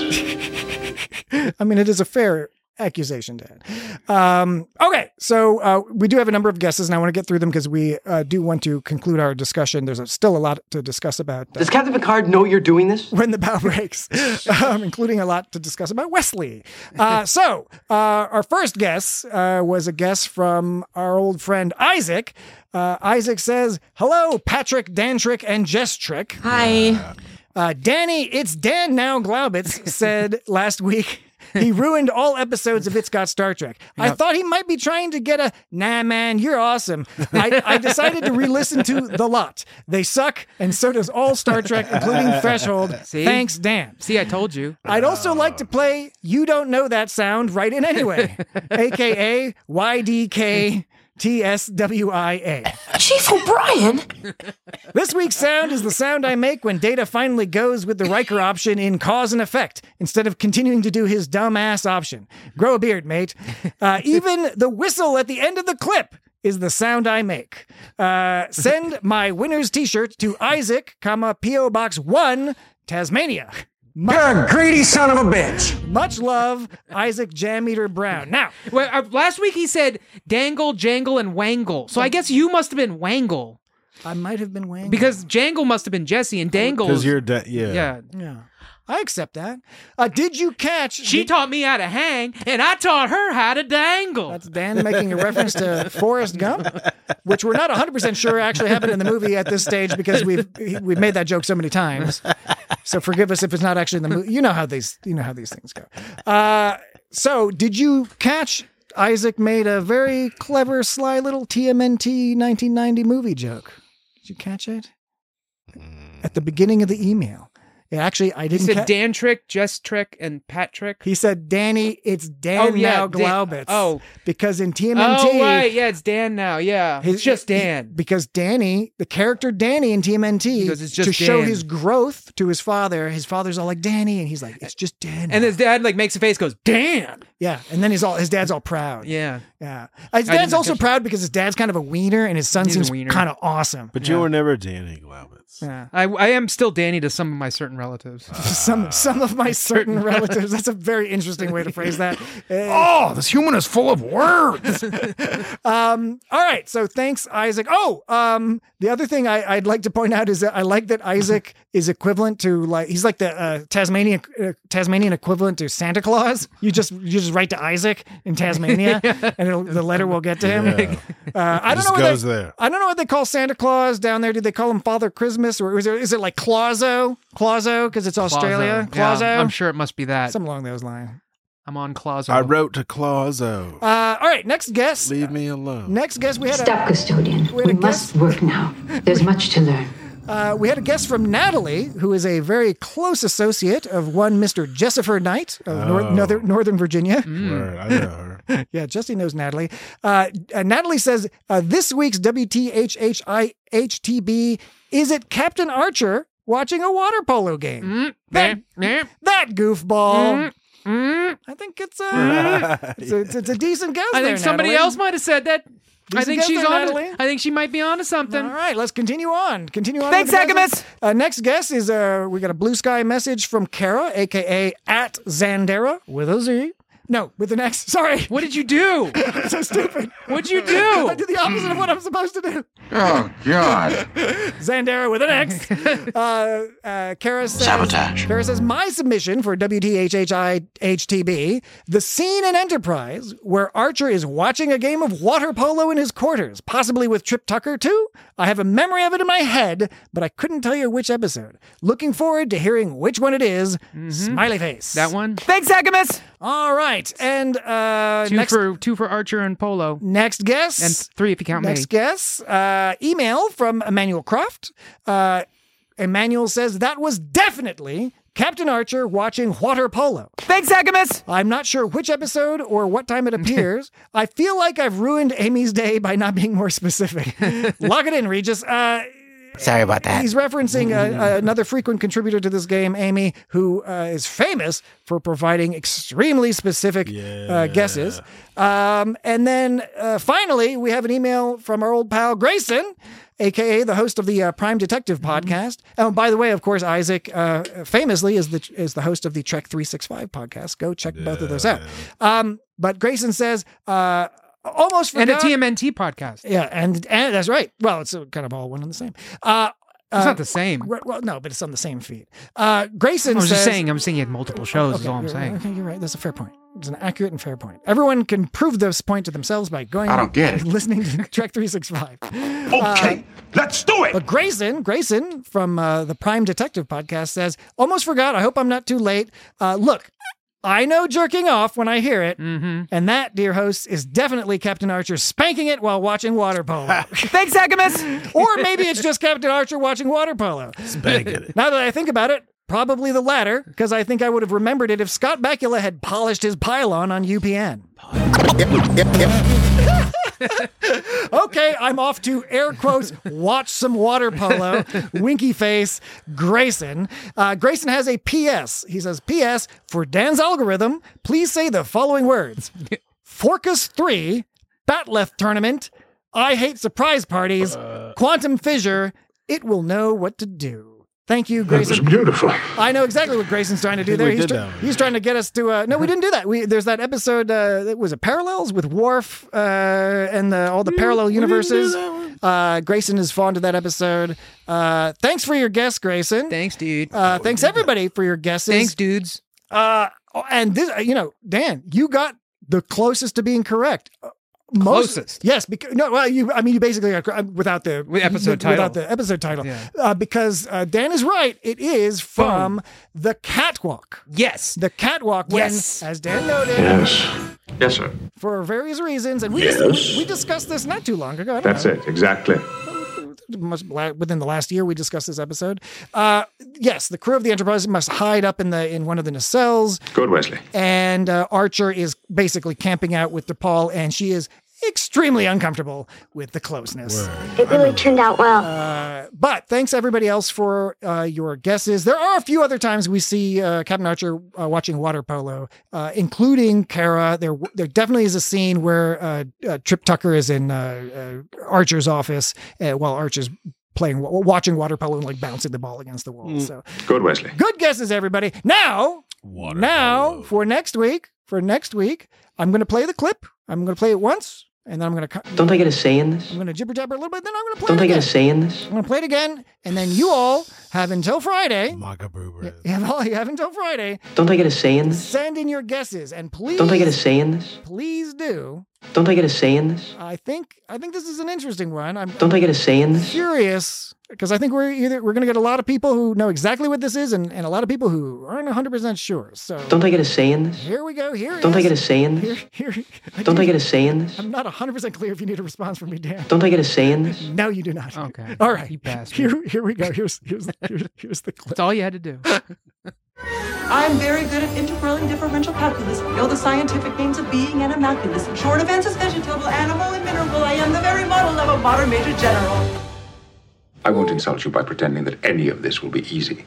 I mean, it is a fair accusation to add. Um, okay, so uh, we do have a number of guesses, and I want to get through them because we uh, do want to conclude our discussion. There's a, still a lot to discuss about. Uh, Does Captain Picard know you're doing this? when the bow breaks, um, including a lot to discuss about Wesley. Uh, so, uh, our first guess uh, was a guess from our old friend Isaac. Uh, Isaac says, "Hello, Patrick, Dantrick, and Jestrick." Hi. Uh, Danny, it's Dan now Glaubitz said last week he ruined all episodes of It's Got Star Trek. I Yep. thought he might be trying to get a, nah, man, you're awesome. I, I decided to re-listen to The Lot. They suck, and so does all Star Trek, including Threshold. See? Thanks, Dan. See, I told you. I'd also like to play You Don't Know That Sound Right In Anyway, a k a. Y D K T S W I A. Chief O'Brien? This week's sound is the sound I make when Data finally goes with the Riker option in cause and effect instead of continuing to do his dumbass option. Grow a beard, mate. Uh, even the whistle at the end of the clip is the sound I make. Uh, send my winner's t-shirt to Isaac, comma, P O Box one, Tasmania. Much, You're a greedy son of a bitch. much love, Isaac Jam Eater Brown. Now, Well, uh, last week he said dangle, jangle, and wangle. So I guess you must have been wangle I might have been Wang. because jangle must have been Jesse and dangle. Because you're de- yeah. yeah. Yeah. I accept that. Uh, did you catch... She did- taught me how to hang, and I taught her how to dangle. That's Dan making a reference to Forrest Gump, which we're not one hundred percent sure actually happened in the movie at this stage because we've we've made that joke so many times. So forgive us if it's not actually in the movie. You know how these you know how these things go. Uh, so did you catch Isaac made a very clever, sly little T M N T nineteen ninety movie joke? Did you catch it? At the beginning of the email. Yeah, actually, I He didn't said ca- Dan Trick, Jess Trick, and Pat Trick. He said, Danny, it's Dan Oh, yeah, now Dan- Glaubitz. oh. Because in T M N T... Oh, right. Yeah, it's Dan now. Yeah. His- it's just he- Dan. because Danny, the character Danny in T M N T, He goes, "It's just to show Dan." his growth to his father, his father's all like, Danny, and he's like, it's just Dan. And now." his dad like makes a face, goes, Dan. yeah, and then he's all his dad's all proud. Yeah. Yeah. His I dad's didn't also catch proud because his dad's kind of a wiener and his son He's a seems wiener. kind of awesome. But you were never Danny Glaubitz. Yeah. I, I am still Danny to some of my certain relatives. some some of my certain relatives. That's a very interesting way to phrase that. Oh, this human is full of words. Um, all right. So thanks, Isaac. Oh, um, the other thing I, I'd like to point out is that I like that Isaac is equivalent to like he's like the uh, Tasmanian uh, Tasmanian equivalent to Santa Claus. You just you just write to Isaac in Tasmania, and it'll, the letter will get to him. Yeah. Uh, I don't Just know. What goes they, there. I don't know what they call Santa Claus down there. Do they call him Father Christmas, or is it is it like Clauso? Clauso Clauso because it's Australia. Clauso. Clauso. Yeah, I'm sure it must be that. Something along those lines. I'm on Clauso. I wrote to Clauso. Uh, all right, next guest. Leave me alone. Next guest, we had Stop, a, custodian. we, had We a must guest, work now. There's much to learn. uh, we had a guest from Natalie, who is a very close associate of one Mister Jessifer Knight of Oh. North, Northern, Northern Virginia. Word, I know her. Yeah, Jesse knows Natalie. Uh, uh, Natalie says, uh, this week's W T H H I H T B, is it Captain Archer watching a water polo game? Mm, that, mm, that goofball. Mm, mm. I think it's a, it's, a, it's, a it's a decent guess I there, think somebody Natalie. else might have said that. I Decent think guess she's there, on. Natalie. I think she might be onto something. All right, let's continue on. Continue on. Thanks, with the Agamus. guesses. Uh, next guess is uh, we got a blue sky message from Kara, aka at Xandera with a Z. No, with an X. Sorry. What did you do? So stupid. What'd you do? I did the opposite of what I'm supposed to do. Oh, God. Xandera with an X. Uh, uh, Kara says, Sabotage. Kara says, my submission for W T H H I H T B, the scene in Enterprise where Archer is watching a game of water polo in his quarters, possibly with Trip Tucker too. I have a memory of it in my head, but I couldn't tell you which episode. Looking forward to hearing which one it is. Smiley face. That one. Thanks, Agamus. All right. And uh, Two next, for two for Archer and Polo, next guess. and three if you count Next me. guess, uh, email from Emmanuel Croft. Uh, Emmanuel says that was definitely Captain Archer watching water polo. Thanks, Agamus. I'm not sure which episode or what time it appears. I feel like I've ruined Amy's day by not being more specific. Lock it in, Regis. Uh, Sorry about that. He's referencing uh, another frequent contributor to this game, Amy, who uh, is famous for providing extremely specific uh, guesses. Um, and then uh, finally, we have an email from our old pal Grayson, a k a the host of the uh, Prime Detective podcast. Oh, by the way, of course, Isaac uh, famously is the is the host of the Trek three sixty-five podcast. Go check both of those out. Um, but Grayson says... Uh, Almost forgot. And a T M N T podcast. Yeah, and and that's right. Well, it's uh, kind of all one and the same. Uh, It's uh, not the same. Well, no, but it's on the same feed. Uh, Grayson I was says, just saying. I'm saying you had multiple shows. Okay, is all I'm you're- saying. Okay, you're right. That's a fair point. It's an accurate and fair point. Everyone can prove this point to themselves by going I don't get it. and listening to Trek three sixty-five. Okay, let's do it. But Grayson, Grayson from uh, the Prime Detective podcast says, almost forgot. I hope I'm not too late. Uh, look, I know jerking off when I hear it. Mm-hmm. And that, dear host, is definitely Captain Archer spanking it while watching water polo. Thanks, Agamus. Or maybe it's just Captain Archer watching water polo. Spanking it. Now that I think about it, probably the latter, because I think I would have remembered it if Scott Bakula had polished his pylon on U P N. Okay, I'm off to air quotes, watch some water polo, winky face, Grayson. Uh, Grayson has a P S. He says, P S, for Dan's algorithm, please say the following words. Forcus three, Batleth Tournament, I hate surprise parties, Quantum Fissure, it will know what to do. Thank you, That was Grayson. beautiful. I know exactly what Grayson's trying to do I think there. we He's, did try- that one. he's trying to get us to. Uh, no, we didn't do that. We there's that episode. Uh, that was it Parallels with Worf uh, and the, all the parallel universes. Uh, Grayson is fond of that episode. Uh, thanks for your guess, Grayson. Thanks, dude. Uh, thanks everybody for your guesses. Thanks, dudes. Uh, oh, and this, uh, you know, Dan, you got the closest to being correct. Uh, Most, Closest. yes. Because no, well, you. I mean, you basically are cor- without the With episode without title. the episode title, Yeah. uh, because uh, Dan is right. It is from the Catwalk. Yes. The Catwalk. When, Yes. as Dan noted, Yes. Yes, sir. for various reasons, and we Yes. we, we discussed this not too long ago. I don't That's know. it, exactly. Must, within the last year, we discussed this episode. Uh, yes, the crew of the Enterprise must hide up in the in one of the nacelles, Good, Wesley. and uh, Archer is basically camping out with DePaul, and she is extremely uncomfortable with the closeness. It really turned out well. Uh, but thanks everybody else for uh, your guesses. There are a few other times we see uh, Captain Archer uh, watching water polo, uh, including Kara. There, there definitely is a scene where uh, uh, Trip Tucker is in uh, uh, Archer's office uh, while Archer's playing, watching water polo and like bouncing the ball against the wall. So Good, Wesley. good guesses, everybody. Now, Water now polo. for next week, for next week, I'm going to play the clip. I'm going to play it once. And then I'm going to Don't I get a say in this? I'm going to jibber jabber a little bit. Then I'm going to play Don't it I again. get a say in this? I'm going to play it again, and then you all have until Friday. Macabre. You have, all, you have until Friday. Don't I get a say in this? Send in your guesses, and please, Don't I get a say in this? please do Don't I get a say in this? I think I think this is an interesting one. I'm Don't I get a say in this? curious because I think we're either we're going to get a lot of people who know exactly what this is, and, and a lot of people who aren't one hundred percent sure. So Don't I get a say in this? here we go. Here. it Don't I is. get a say in this? Here, here. Don't I get a say in this? I'm not one hundred percent clear if you need a response from me, Dan. Don't I get a say in this? No, you do not. Okay. All right. You bastard. Here, here we go. Here's here's here's, here's the clip. That's all you had to do. I'm very good at integral and differential calculus. Know the scientific names of being and immaculus. In short, advances vegetable, animal, and mineral. I am the very model of a modern major general. I won't insult you by pretending that any of this will be easy.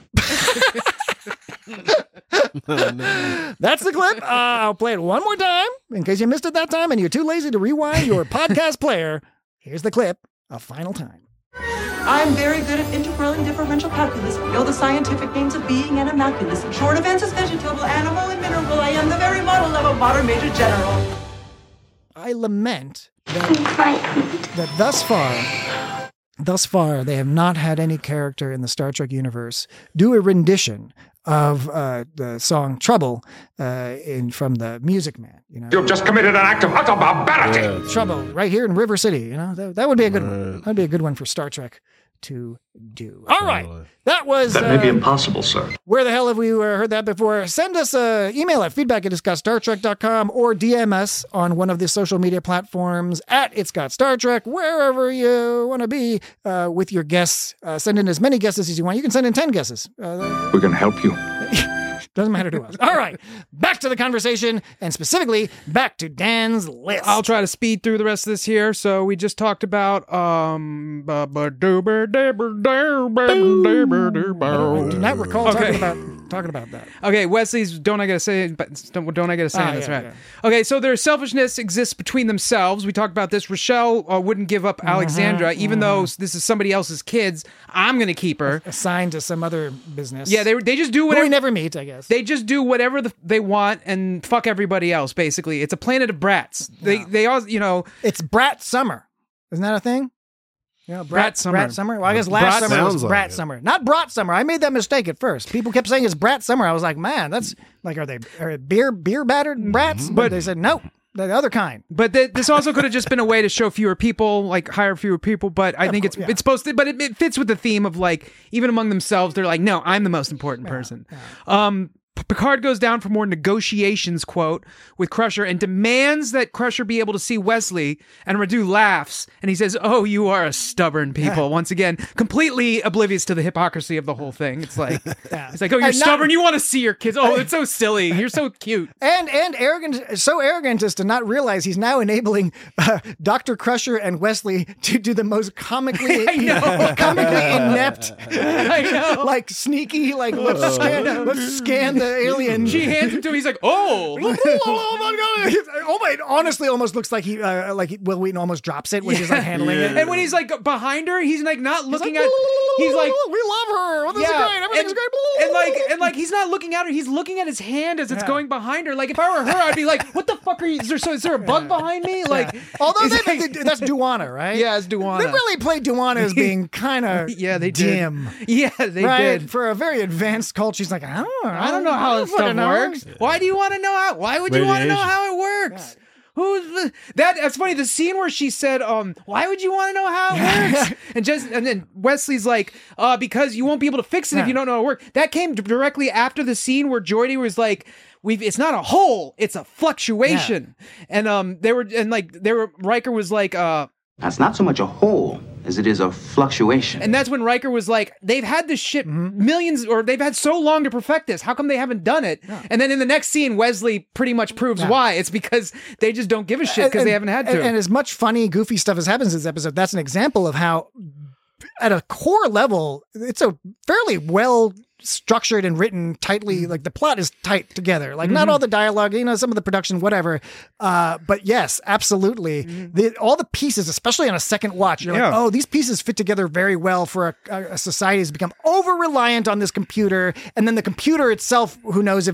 That's the clip. Uh, I'll play it one more time in case you missed it that time and you're too lazy to rewind your podcast player. Here's the clip a final time. I'm very good at integral and differential calculus. Know the scientific names of being and immaculus. In short, advances vegetable, animal, and mineral. I am the very model of a modern major general. I lament that, that thus far, thus far, they have not had any character in the Star Trek universe do a rendition of uh, the song "Trouble" uh, in from the Music Man. You know, You've just committed an act of utter barbarity. Yeah. Trouble right here in River City. You know, that, that would be a good one. That'd be a good one for Star Trek to do. All right, that was That may be uh, impossible, sir. Where the hell have we uh, heard that before? Send us an email at feedback at it's got star trek dot com or D M us on one of the social media platforms at It's Got Star Trek, wherever you want to be uh, with your guests. Uh, send in as many guesses as you want. You can send in ten guesses. Uh, We're going to help you. Doesn't matter to us. All right, back to the conversation, and specifically back to Dan's list. I'll try to speed through the rest of this here. So we just talked about um. I do not recall Okay. talking about talking about that. Okay, Wesley's don't I get to say it, but don't, don't I get to say Ah, it? That's yeah, right. yeah. Okay, so their selfishness exists between themselves. We talked about this. Rochelle uh, wouldn't give up Alexandra, even though this is somebody else's kids. I'm gonna keep her assigned to some other business. Yeah, they they just do Who whatever. we never meet, I guess. They just do whatever the, they want and fuck everybody else. Basically, it's a planet of brats. They they all you know. It's Brat Summer. Isn't that a thing? You know, Brat Summer. Brat Summer. Well, I guess last Brat summer sounds was like Brat it. Summer, not Brat Summer. I made that mistake at first. People kept saying it's Brat Summer. I was like, man, that's like, are they are it beer beer battered brats? But they said no, the other kind. But th- this also could have just been a way to show fewer people, like hire fewer people. But I Of think cour- it's yeah. it's supposed to. But it, it fits with the theme of like even among themselves, they're like, no, I'm the most important person. Um, P- Picard goes down for more negotiations, quote, with Crusher and demands that Crusher be able to see Wesley, and Radu laughs and he says, oh, you are a stubborn people. Once again, completely oblivious to the hypocrisy of the whole thing. It's like, it's like, oh, you're And not- stubborn. You want to see your kids. Oh, it's so silly. You're so cute. And and arrogant, so arrogant as to not realize he's now enabling uh, Doctor Crusher and Wesley to do the most comically comically inept, I know, like sneaky, like let's scan, let's scan the alien. She hands him to him. He's like, oh, oh my god! Oh my! It honestly almost looks like he, uh, like Will Wheaton almost drops it when he's like handling it. And when he's like behind her, he's like not looking at. He's like, we love her. This is great. Everything's and, great. And like, and like, he's not looking at her. He's looking at his hand as it's Yeah. going behind her. Like, if I were her, I'd be like, what the fuck are you? Is there so? Is there a bug behind me? Like, Although it's they, like- they- that's Duana, right? Yeah, it's Duana. They really played Duana as being kind of yeah, they did. dim. Yeah, they right? did. For a very advanced cult, she's like, I don't know. I don't know how this stuff fucking know. works. Why do you want to know how? Why would you want to know Radiation. how it works? Who's the, that? That's funny. The scene where she said, "Um, why would you want to know how it works?" and just and then Wesley's like, "Uh, because you won't be able to fix it if Yeah. you don't know how it works." That came d- directly after the scene where Geordi was like, "We've it's not a hole, it's a fluctuation," and um, they were and like they were Riker was like, "Uh." That's not so much a hole as it is a fluctuation. And that's when Riker was like, they've had this shit Mm-hmm. millions, or they've had so long to perfect this. How come they haven't done it? And then in the next scene, Wesley pretty much proves Yeah. why. It's because they just don't give a shit because And- they haven't had to. And, and as much funny, goofy stuff as happens in this episode, that's an example of how, at a core level, it's a fairly well structured and written tightly. Like the plot is tight together. Like not Mhm. all the dialogue, you know, some of the production, whatever. Uh, but yes, absolutely, the, all the pieces, especially on a second watch, you're Yeah. like, oh, these pieces fit together very well for a, a, a society that's become over reliant on this computer, and then the computer itself, who knows if it's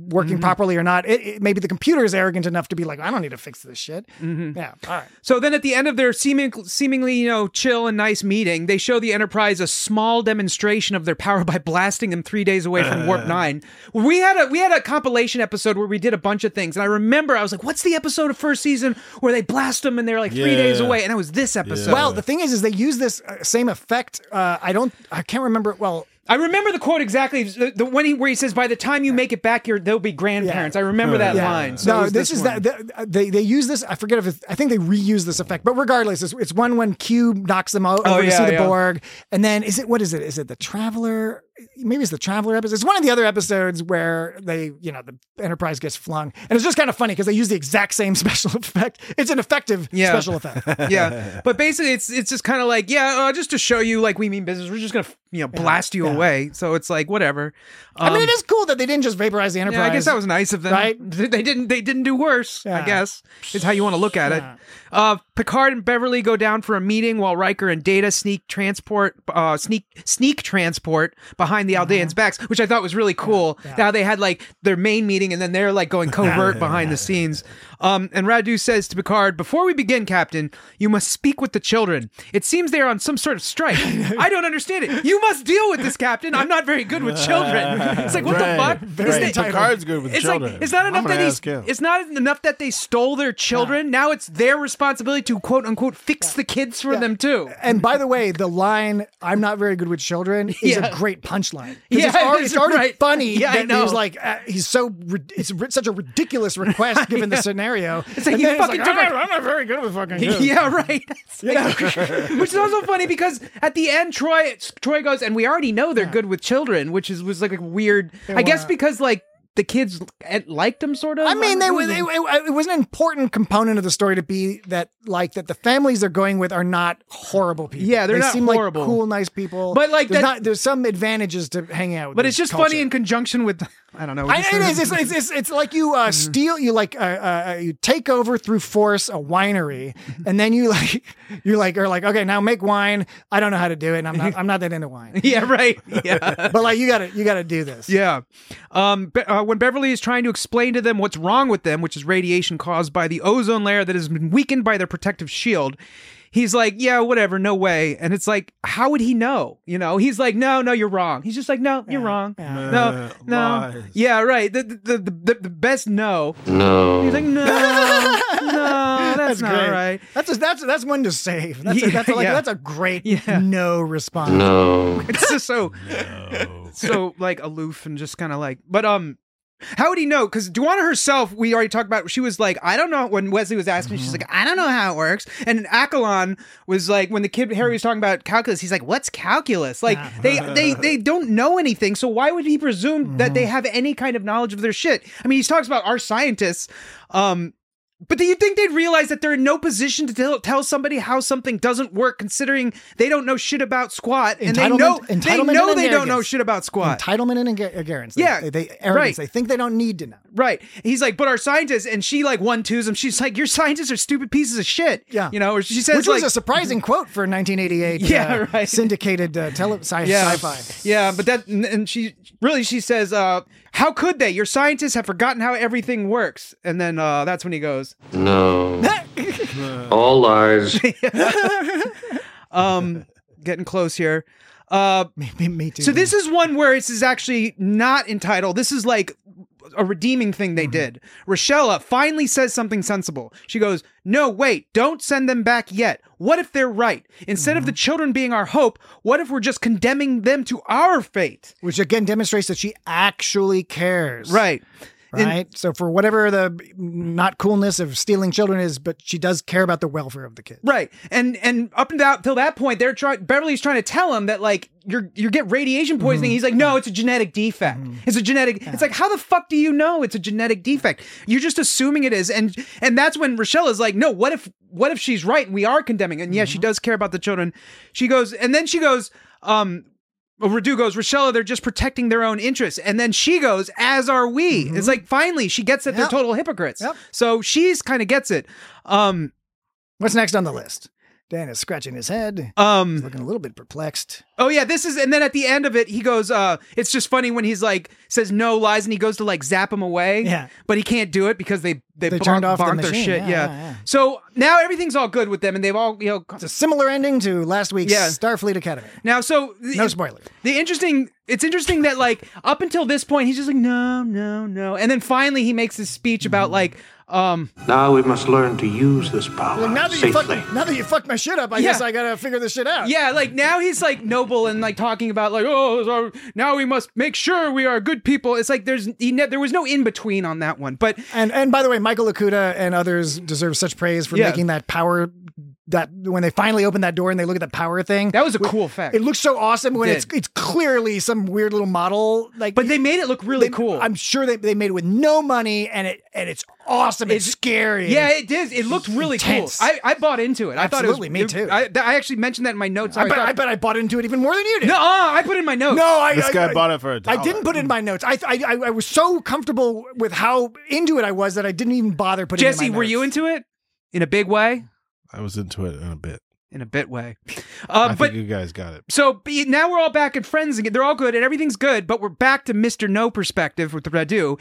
working Mhm. properly or not. It, it, maybe the computer is arrogant enough to be like, I don't need to fix this shit. Mhm. Yeah. All right. So then at the end of their seeming, seemingly, you know, chill and nice meeting, they show the Enterprise a small demonstration of their power by blasting them three days away from Warp nine. We had a we had a compilation episode where we did a bunch of things, and I remember I was like, what's the episode of first season where they blast them and they're like three Yeah. days away? And it was this episode. Well, the thing is, is they use this uh, same effect. Uh, I don't, I can't remember. Well, I remember the quote exactly. The, the when he where he says, "By the time you make it back, you're, they'll be grandparents." I remember that Yeah. line. So it no, was this, this is one. that the, they they use this. I forget if it's, I think they reuse this effect, but regardless, it's, it's one when Q knocks them over Oh, to yeah, see the yeah. Borg, and then is it what is it? Is it the Traveler? Maybe it's the Traveler episode. It's one of the other episodes where they, you know, the Enterprise gets flung, and it's just kind of funny because they use the exact same special effect. It's an effective Yeah. special effect. yeah, but basically, it's it's just kind of like, yeah, uh, just to show you, like, we mean business. We're just gonna, you know, blast you yeah. away. So it's like whatever. I mean, Um, it is cool that they didn't just vaporize the Enterprise. Yeah, I guess that was nice of them. right? They didn't. They didn't do worse. I Yeah. guess is how you want to look at Yeah. it. Uh, Picard and Beverly go down for a meeting while Riker and Data sneak transport, uh, sneak sneak transport behind the Aldeans' backs, which I thought was really cool. Now they had like their main meeting, and then they're like going covert behind the scenes. Um, and Radu says to Picard, "Before we begin, Captain, you must speak with the children. It seems they are on some sort of strike. I don't understand it. You must deal with this, Captain. I'm not very good with children." It's like, what Right. the fuck? Very Is they- entitled. Picard's good with it's children. Like, it's not I'm enough gonna that ask he's. him. It's not enough that they stole their children. Now it's their responsibility to quote unquote fix the kids for them too. And by the way, the line "I'm not very good with children" is Yeah. a great punchline. 'Cause Yeah, it's already, it is, it's already right. funny Yeah, I that know. he's like uh, he's so ri- it's ri- such a ridiculous request given the Yeah. scenario. It's like And you then it's fucking like, took I'm, our- not, I'm not very good with fucking kids. Yeah, right. It's You like- which is also funny because at the end, Troy Troy goes, and we already know they're good with children, which is was like a weird. They I guess wanna- because like the kids liked him, sort of. I mean, they, It were- was- they, it, it was an important component of the story to be that, like, that the families they're going with are not horrible people. Yeah, they're they not seem horrible. like cool, nice people. But, like, there's that- not there's some advantages to hanging out with. But this it's just culture. funny in conjunction with. I don't know. I, just- it is. It's, it's, it's, it's like you uh, steal, you like, uh, uh, you take over through force a winery, and then you like, you like, are like, okay, now make wine. I don't know how to do it, and I'm not, I'm not that into wine. Yeah, right. Yeah. But like, you gotta, you gotta do this. Yeah. Um, Be- uh, when Beverly is trying to explain to them what's wrong with them, which is radiation caused by the ozone layer that has been weakened by their protective shield, he's like, yeah, whatever, no way. And it's like, how would he know? You know, he's like, no, no, you're wrong. He's just like, no, you're wrong. No, no. lies. Yeah, right. The, the, the, the, the best no. No. He's like, no, no, that's, not great. right. That's a, that's that's one to save. That's a, Yeah, that's a, like yeah. that's a great Yeah. no response. No. It's just so, so like aloof and just kind of like, but um, how would he know? Because Duana herself, we already talked about. She was like, I don't know. When Wesley was asking, she's like, I don't know how it works. And Accolon was like, when the kid Harry was talking about calculus, he's like, what's calculus? Like they they they don't know anything. So why would he presume that they have any kind of knowledge of their shit? I mean, he talks about our scientists. Um, But do you think they'd realize that they're in no position to tell, tell somebody how something doesn't work, considering they don't know shit about squat, and they know Entitlement- they entitlement know and they don't know arrogance. shit about squat? Entitlement and ag- arrogance. They, Yeah, they, they arrogance. right. They think they don't need to know. Right. He's like, but our scientists, and she like one twos him. She's like, your scientists are stupid pieces of shit. Yeah, you know. Or she says which like, was a surprising quote for nineteen eighty-eight. Yeah, uh, right. Syndicated uh, tele- sci- yeah, fi yeah. But that, and she really, she says, uh, how could they? Your scientists have forgotten how everything works. And then uh, that's when he goes, No. All lies. um, getting close here. Uh, me, me, me too. So this is one where this is actually not entitled. This is like a redeeming thing they did. Rochella finally says something sensible. She goes, no, wait, don't send them back yet. What if they're right? Instead of the children being our hope, what if we're just condemning them to our fate? Which again demonstrates that she actually cares. Right. Right. so for whatever the not coolness of stealing children is, but she does care about the welfare of the kids. Right. And and up until that, till that point, they're trying. Beverly's trying to tell him that like you're you get radiation poisoning. Mm-hmm. He's like, no, it's a genetic defect. It's a genetic. It's like, how the fuck do you know it's a genetic defect? You're just assuming it is. And and that's when Rochelle is like, no, what if what if she's right and we are condemning? And yeah, she does care about the children. She goes, and then she goes, um. Well, Radu goes, Rochella, they're just protecting their own interests. And then she goes, as are we. It's like, finally, she gets that they're Yep. total hypocrites. Yep. So she's kind of gets it. Um, What's next on the list? Dan is scratching his head. Um, He's looking a little bit perplexed. Oh yeah, this is, and then at the end of it, he goes, uh, it's just funny when he's like, says no lies, and he goes to like zap him away. Yeah. But he can't do it because they, they, They bar- turned off the barked their machine. shit. Yeah, Yeah, yeah, yeah. So now everything's all good with them, and they've all, you know. It's a similar ending to last week's Yeah. Starfleet Academy. Now, so. The, No spoiler. The interesting, it's interesting that like up until this point, he's just like, no, no, no. And then finally he makes his speech about like, um. Now we must learn to use this power Like, now that you safely. fucked, now that you fucked my shit up, I Yeah. guess I gotta figure this shit out. Yeah, like now he's like noble and like talking about like, oh, so now we must make sure we are good people. It's like there's he ne- there was no in between on that one. But And and by the way, Michael Okuda and others deserve such praise for Yeah. making that power. That when they finally open that door and they look at the power thing, that was a cool effect. It looks so awesome when It it's did. it's clearly some weird little model. Like, but they made it look really they- cool. I'm sure they, they made it with no money, and it and it's awesome. It's, scary. Yeah, it did. It looked really intense. cool. I, I bought into it. I Absolutely, thought it was me too. I, I actually mentioned that in my notes. I bet, thought, I bet I bought into it even more than you did. No, uh, I put it in my notes. No, I, This I- guy I- bought it for a dollar. I didn't put it in my notes. I, I I I was so comfortable with how into it I was that I didn't even bother putting. Jesse, it in my were notes. you into it in a big way? I was into it in a bit. In a bit way. Uh, I but think you guys got it. so be- now we're all back at friends again. They're all good and everything's good, but we're back to Mister No perspective with Radu.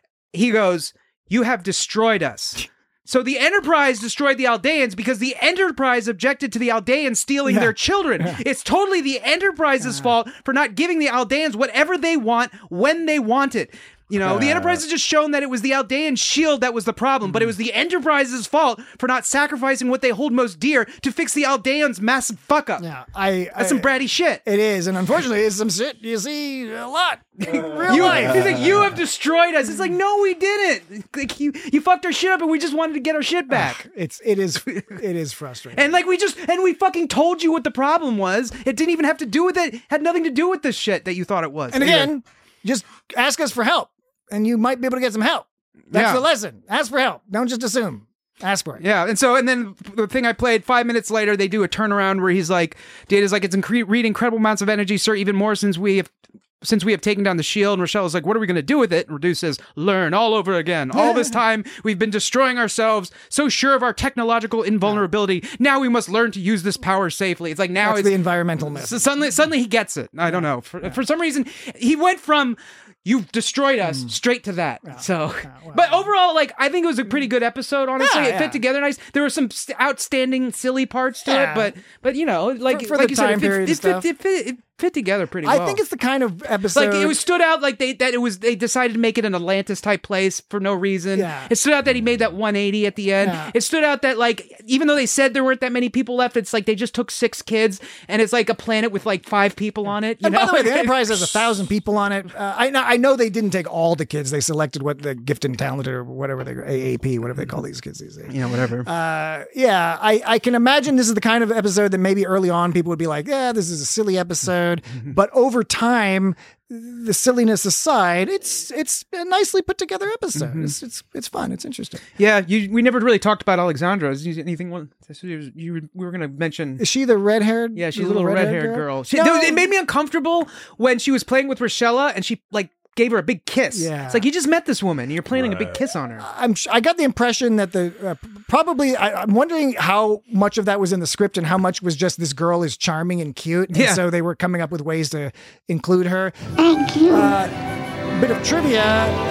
He goes, "You have destroyed us." So the Enterprise destroyed the Aldeans because the Enterprise objected to the Aldeans stealing Yeah. their children. It's totally the Enterprise's fault for not giving the Aldeans whatever they want when they want it. You know, the Uh. Enterprise has just shown that it was the Aldean shield that was the problem, but it was the Enterprise's fault for not sacrificing what they hold most dear to fix the Aldeans' massive fuck up. Yeah, I. That's I, some bratty shit. It is, and unfortunately, it's some shit you see a lot in real You, life. he's like, you have destroyed us. It's like, no, we didn't. Like, you, you fucked our shit up, and we just wanted to get our shit back. It's it is it is frustrating. And like we just and we fucking told you what the problem was. It didn't even have to do with it. Had nothing to do with the shit that you thought it was. And again, just ask us for help, and you might be able to get some help. That's Yeah. the lesson. Ask for help. Don't just assume. Ask for it. Yeah, and so and then the thing I played five minutes later, they do a turnaround where he's like, "Data's like, it's incre- read incredible amounts of energy, sir. Even more since we have." Since we have taken down the shield, and Rochelle is like, what are we going to do with it? And Radu says, learn all over again. All this time, we've been destroying ourselves, so sure of our technological invulnerability. Now we must learn to use this power safely. It's like now That's it's the environmental myth. So suddenly, suddenly he gets it. I don't know. For, for some reason, he went from you've destroyed us straight to that. So, but overall, like I think it was a pretty good episode. Honestly, Yeah, it fit yeah. together nice. There were some st- outstanding silly parts to Yeah. it, but but you know, like For- for like the you said, time it, fit- period it, and stuff. fit, it, fit, it fit together pretty well. I think it's the kind of episode. like it was stood out like they that it was they decided to make it an Atlantis type place for no reason. Yeah. It stood out that he made that one eighty at the end. Yeah. It stood out that like even though they said there weren't that many people left, it's like they just took six kids and it's like a planet with like five people on it. You And know? by the way, the Enterprise has a thousand people on it. Uh, I know, I know they didn't take all the kids. They selected what the gifted and talented or whatever they A A P, whatever they call these kids these days. you know, whatever. Uh, yeah, I, I can imagine this is the kind of episode that maybe early on people would be like, yeah, this is a silly episode. But over time, the silliness aside, it's it's a nicely put together episode. Mhm. It's, it's it's fun. It's interesting. Yeah, you, we never really talked about Alexandra. Is there anything one you, you we were going to mention? Is she the red haired? Yeah, she's a little red haired girl. She, No. It made me uncomfortable when she was playing with Rochella and she like gave her a big kiss. Yeah. It's like you just met this woman and you're planning a big kiss on her. I'm sh- I got the impression that the uh, probably I, I'm wondering how much of that was in the script and how much was just this girl is charming and cute, and Yeah. so they were coming up with ways to include her. Thank you. Uh, bit of trivia.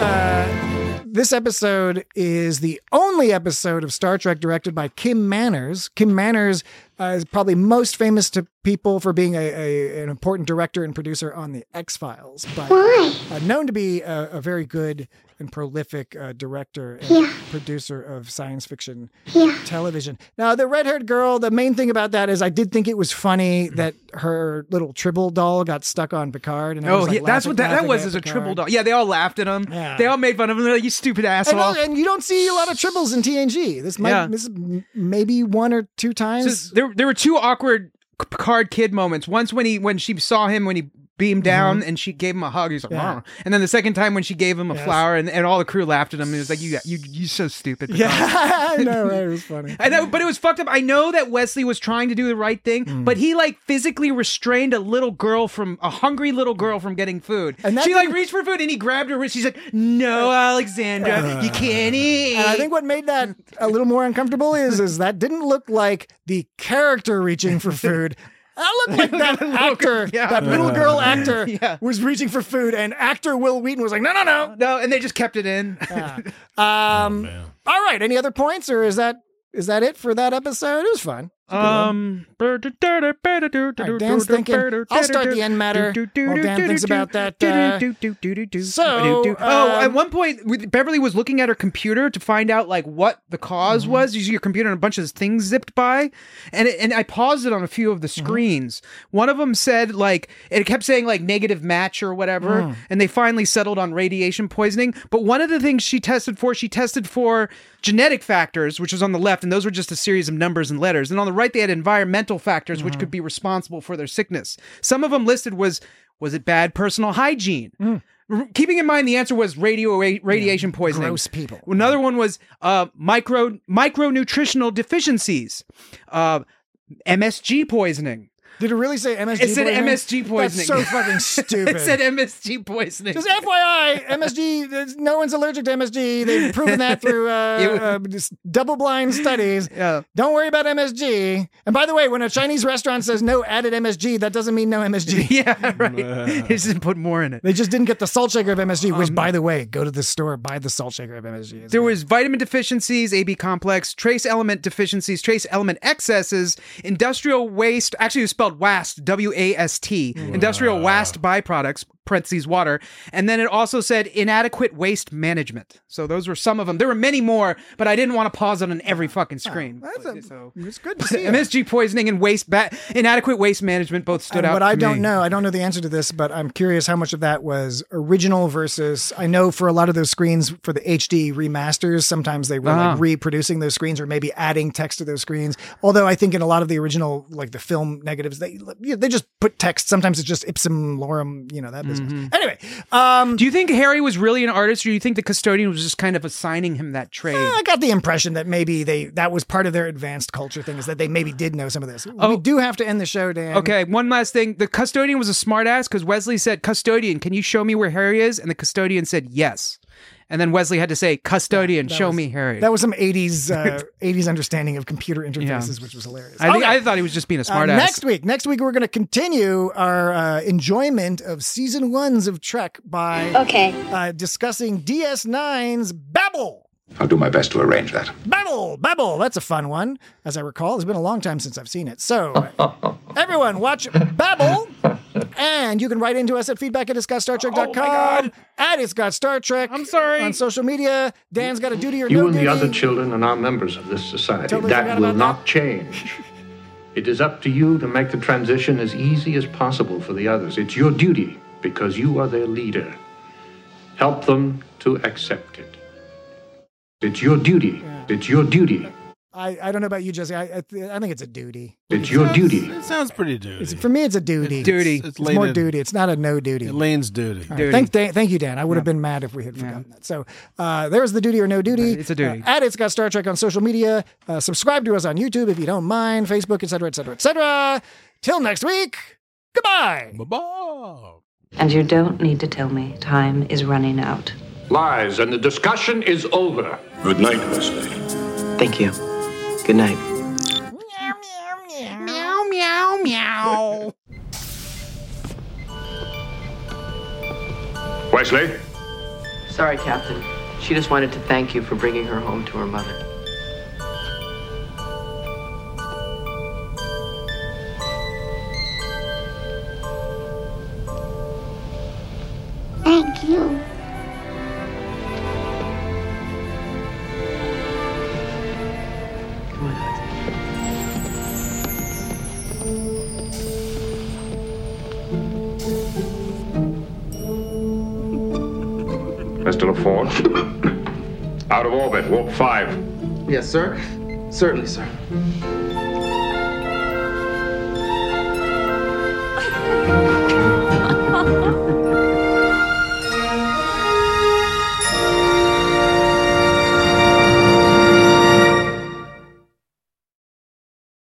Uh, this episode is the only episode of Star Trek directed by Kim Manners. Kim Manners uh, is probably most famous to people for being a, a an important director and producer on the X-Files, but uh, known to be a, a very good and prolific uh, director and Yeah. producer of science fiction Yeah. television. Now, the red-haired girl, the main thing about that is I did think it was funny that her little Tribble doll got stuck on Picard. And I Oh, was, like, yeah, that's laughing- what that, that laughing was at as a Picard. triple dog. Yeah, they all laughed at him. Yeah. They all made fun of him. They're like, you stupid asshole. And, uh, and you don't see a lot of tribbles in T N G. This might Yeah. this is m- maybe one or two times. So there, there were two awkward Picard kid moments. Once when he when she saw him when he beamed down and she gave him a hug. He's like, Yeah. "Mom." And then the second time when she gave him a Yes. flower and, and all the crew laughed at him, he was like, you, you, you're so stupid. Yeah, I know, right? It was funny. I know, but it was fucked up. I know that Wesley was trying to do the right thing, Mm. but he like physically restrained a little girl from a hungry little girl from getting food. And that she like didn't- reached for food and he grabbed her wrist. She's like, "No, Alexandra, you can't eat." And I think what made that a little more uncomfortable is is that didn't look like the character reaching for food. That looked like that actor, yeah. that little girl actor, Yeah. was reaching for food, and actor Will Wheaton was like, "No, no, no, no," and they just kept it in. Yeah. Um, all right. Any other points, or is that is that it for that episode? It was fun. Um, Right, Dan's thinking. I'll start the end matter while Dan thinks about that. Uh, so, oh, um, at one point, with- Beverly was looking at her computer to find out like what the cause Mm-hmm. was. You see your computer and a bunch of things zipped by, and it, and I paused it on a few of the Mm-hmm. screens. One of them said like it kept saying like negative match or whatever, Mm. and they finally settled on radiation poisoning. But one of the things she tested for, she tested for genetic factors, which was on the left, and those were just a series of numbers and letters. And on the right, they had environmental factors, which Mm-hmm. could be responsible for their sickness. Some of them listed was, was it bad personal hygiene? Mm. R- Keeping in mind the answer was radio radiation poisoning. gross people. Another one was uh, micro micronutritional deficiencies, uh, M S G poisoning. Did it really say M S G It said poisoning? M S G poisoning. That's so fucking stupid. It said M S G poisoning. Just F Y I, M S G, there's- no one's allergic to M S G. They've proven that through uh, It was- uh, just double-blind studies. Yeah. Don't worry about M S G. And by the way, when a Chinese restaurant says no added M S G, that doesn't mean no M S G. Yeah, right. They just didn't put more in it. They just didn't get the salt shaker of M S G, which, by the way, go to the store, buy the salt shaker of M S G. It's There great. was vitamin deficiencies, A B complex, trace element deficiencies, trace element excesses, industrial waste, actually it was spelled WAST, W A S T, industrial waste byproducts, parentheses water. And then it also said inadequate waste management. So those were some of them. There were many more, but I didn't want to pause it on every fucking screen. That's a, So it's good to see. M S G poisoning and waste ba- inadequate waste management both stood And out. what to I don't me. know, I don't know the answer to this, but I'm curious how much of that was original versus. I know for a lot of those screens for the H D remasters, sometimes they were Ah. like reproducing those screens or maybe adding text to those screens. Although I think in a lot of the original, like the film negatives, they you know, they just put text. Sometimes it's just ipsum lorem, you know, that business. Mm-hmm. Anyway, um, Do you think Harry was really an artist, or do you think the custodian was just kind of assigning him that trade? I got the impression that maybe they that was part of their advanced culture thing, is that they maybe did know some of this. Oh. We do have to end the show, Dan. Okay, one last thing. The custodian was a smartass because Wesley said, "Custodian, can you show me where Harry is?" And the custodian said, "Yes." And then Wesley had to say, "Custodian, That show was- me Harry." That was some eighties uh, eighties understanding of computer interfaces, which was hilarious. I, think, Okay. I thought he was just being a Uh, smartass. next week, next week we're going to continue our uh, enjoyment of season ones of Trek by Okay. uh, discussing D S nine's Babel. I'll do my best to arrange that. Babel, Babel. That's a fun one, as I recall. It's been a long time since I've seen it. So, everyone, watch Babel, and you can write into us at feedback at it's got star trek dot com, at It's Got Star Trek. I'm sorry. On social media. Dan's got a duty or You no and duty. the other children are members of this society. Totally forgot that will about not change. It is up to you to make the transition as easy as possible for the others. It's your duty because you are their leader. Help them to accept it. It's your duty. It's your duty. I, I don't know about you, Jesse. I I, th- I think it's a duty. It's your duty. It sounds pretty duty. It's, for me, it's a duty. It's duty. It's, It's it's more Lane- duty. It's not a no duty. Elaine's duty. All right. Thank, Dan, thank you, Dan. I would have been mad if we had forgotten that. So uh, there's the duty or no duty. It's a duty. Uh, at It's Got Star Trek on social media. Uh, subscribe to us on YouTube if you don't mind. Facebook, et cetera, et cetera, et cetera. Till next week. Goodbye. Bye-bye. And you don't need to tell me time is running out. Lies, and the discussion is over. Good night, Wesley. Thank you. Good night. Meow, meow, meow. Wesley? Sorry, Captain. She just wanted to thank you for bringing her home to her mother. Thank you. Come on, Alex. Mister LaForge? Out of orbit, warp five. Yes, sir. Certainly, sir.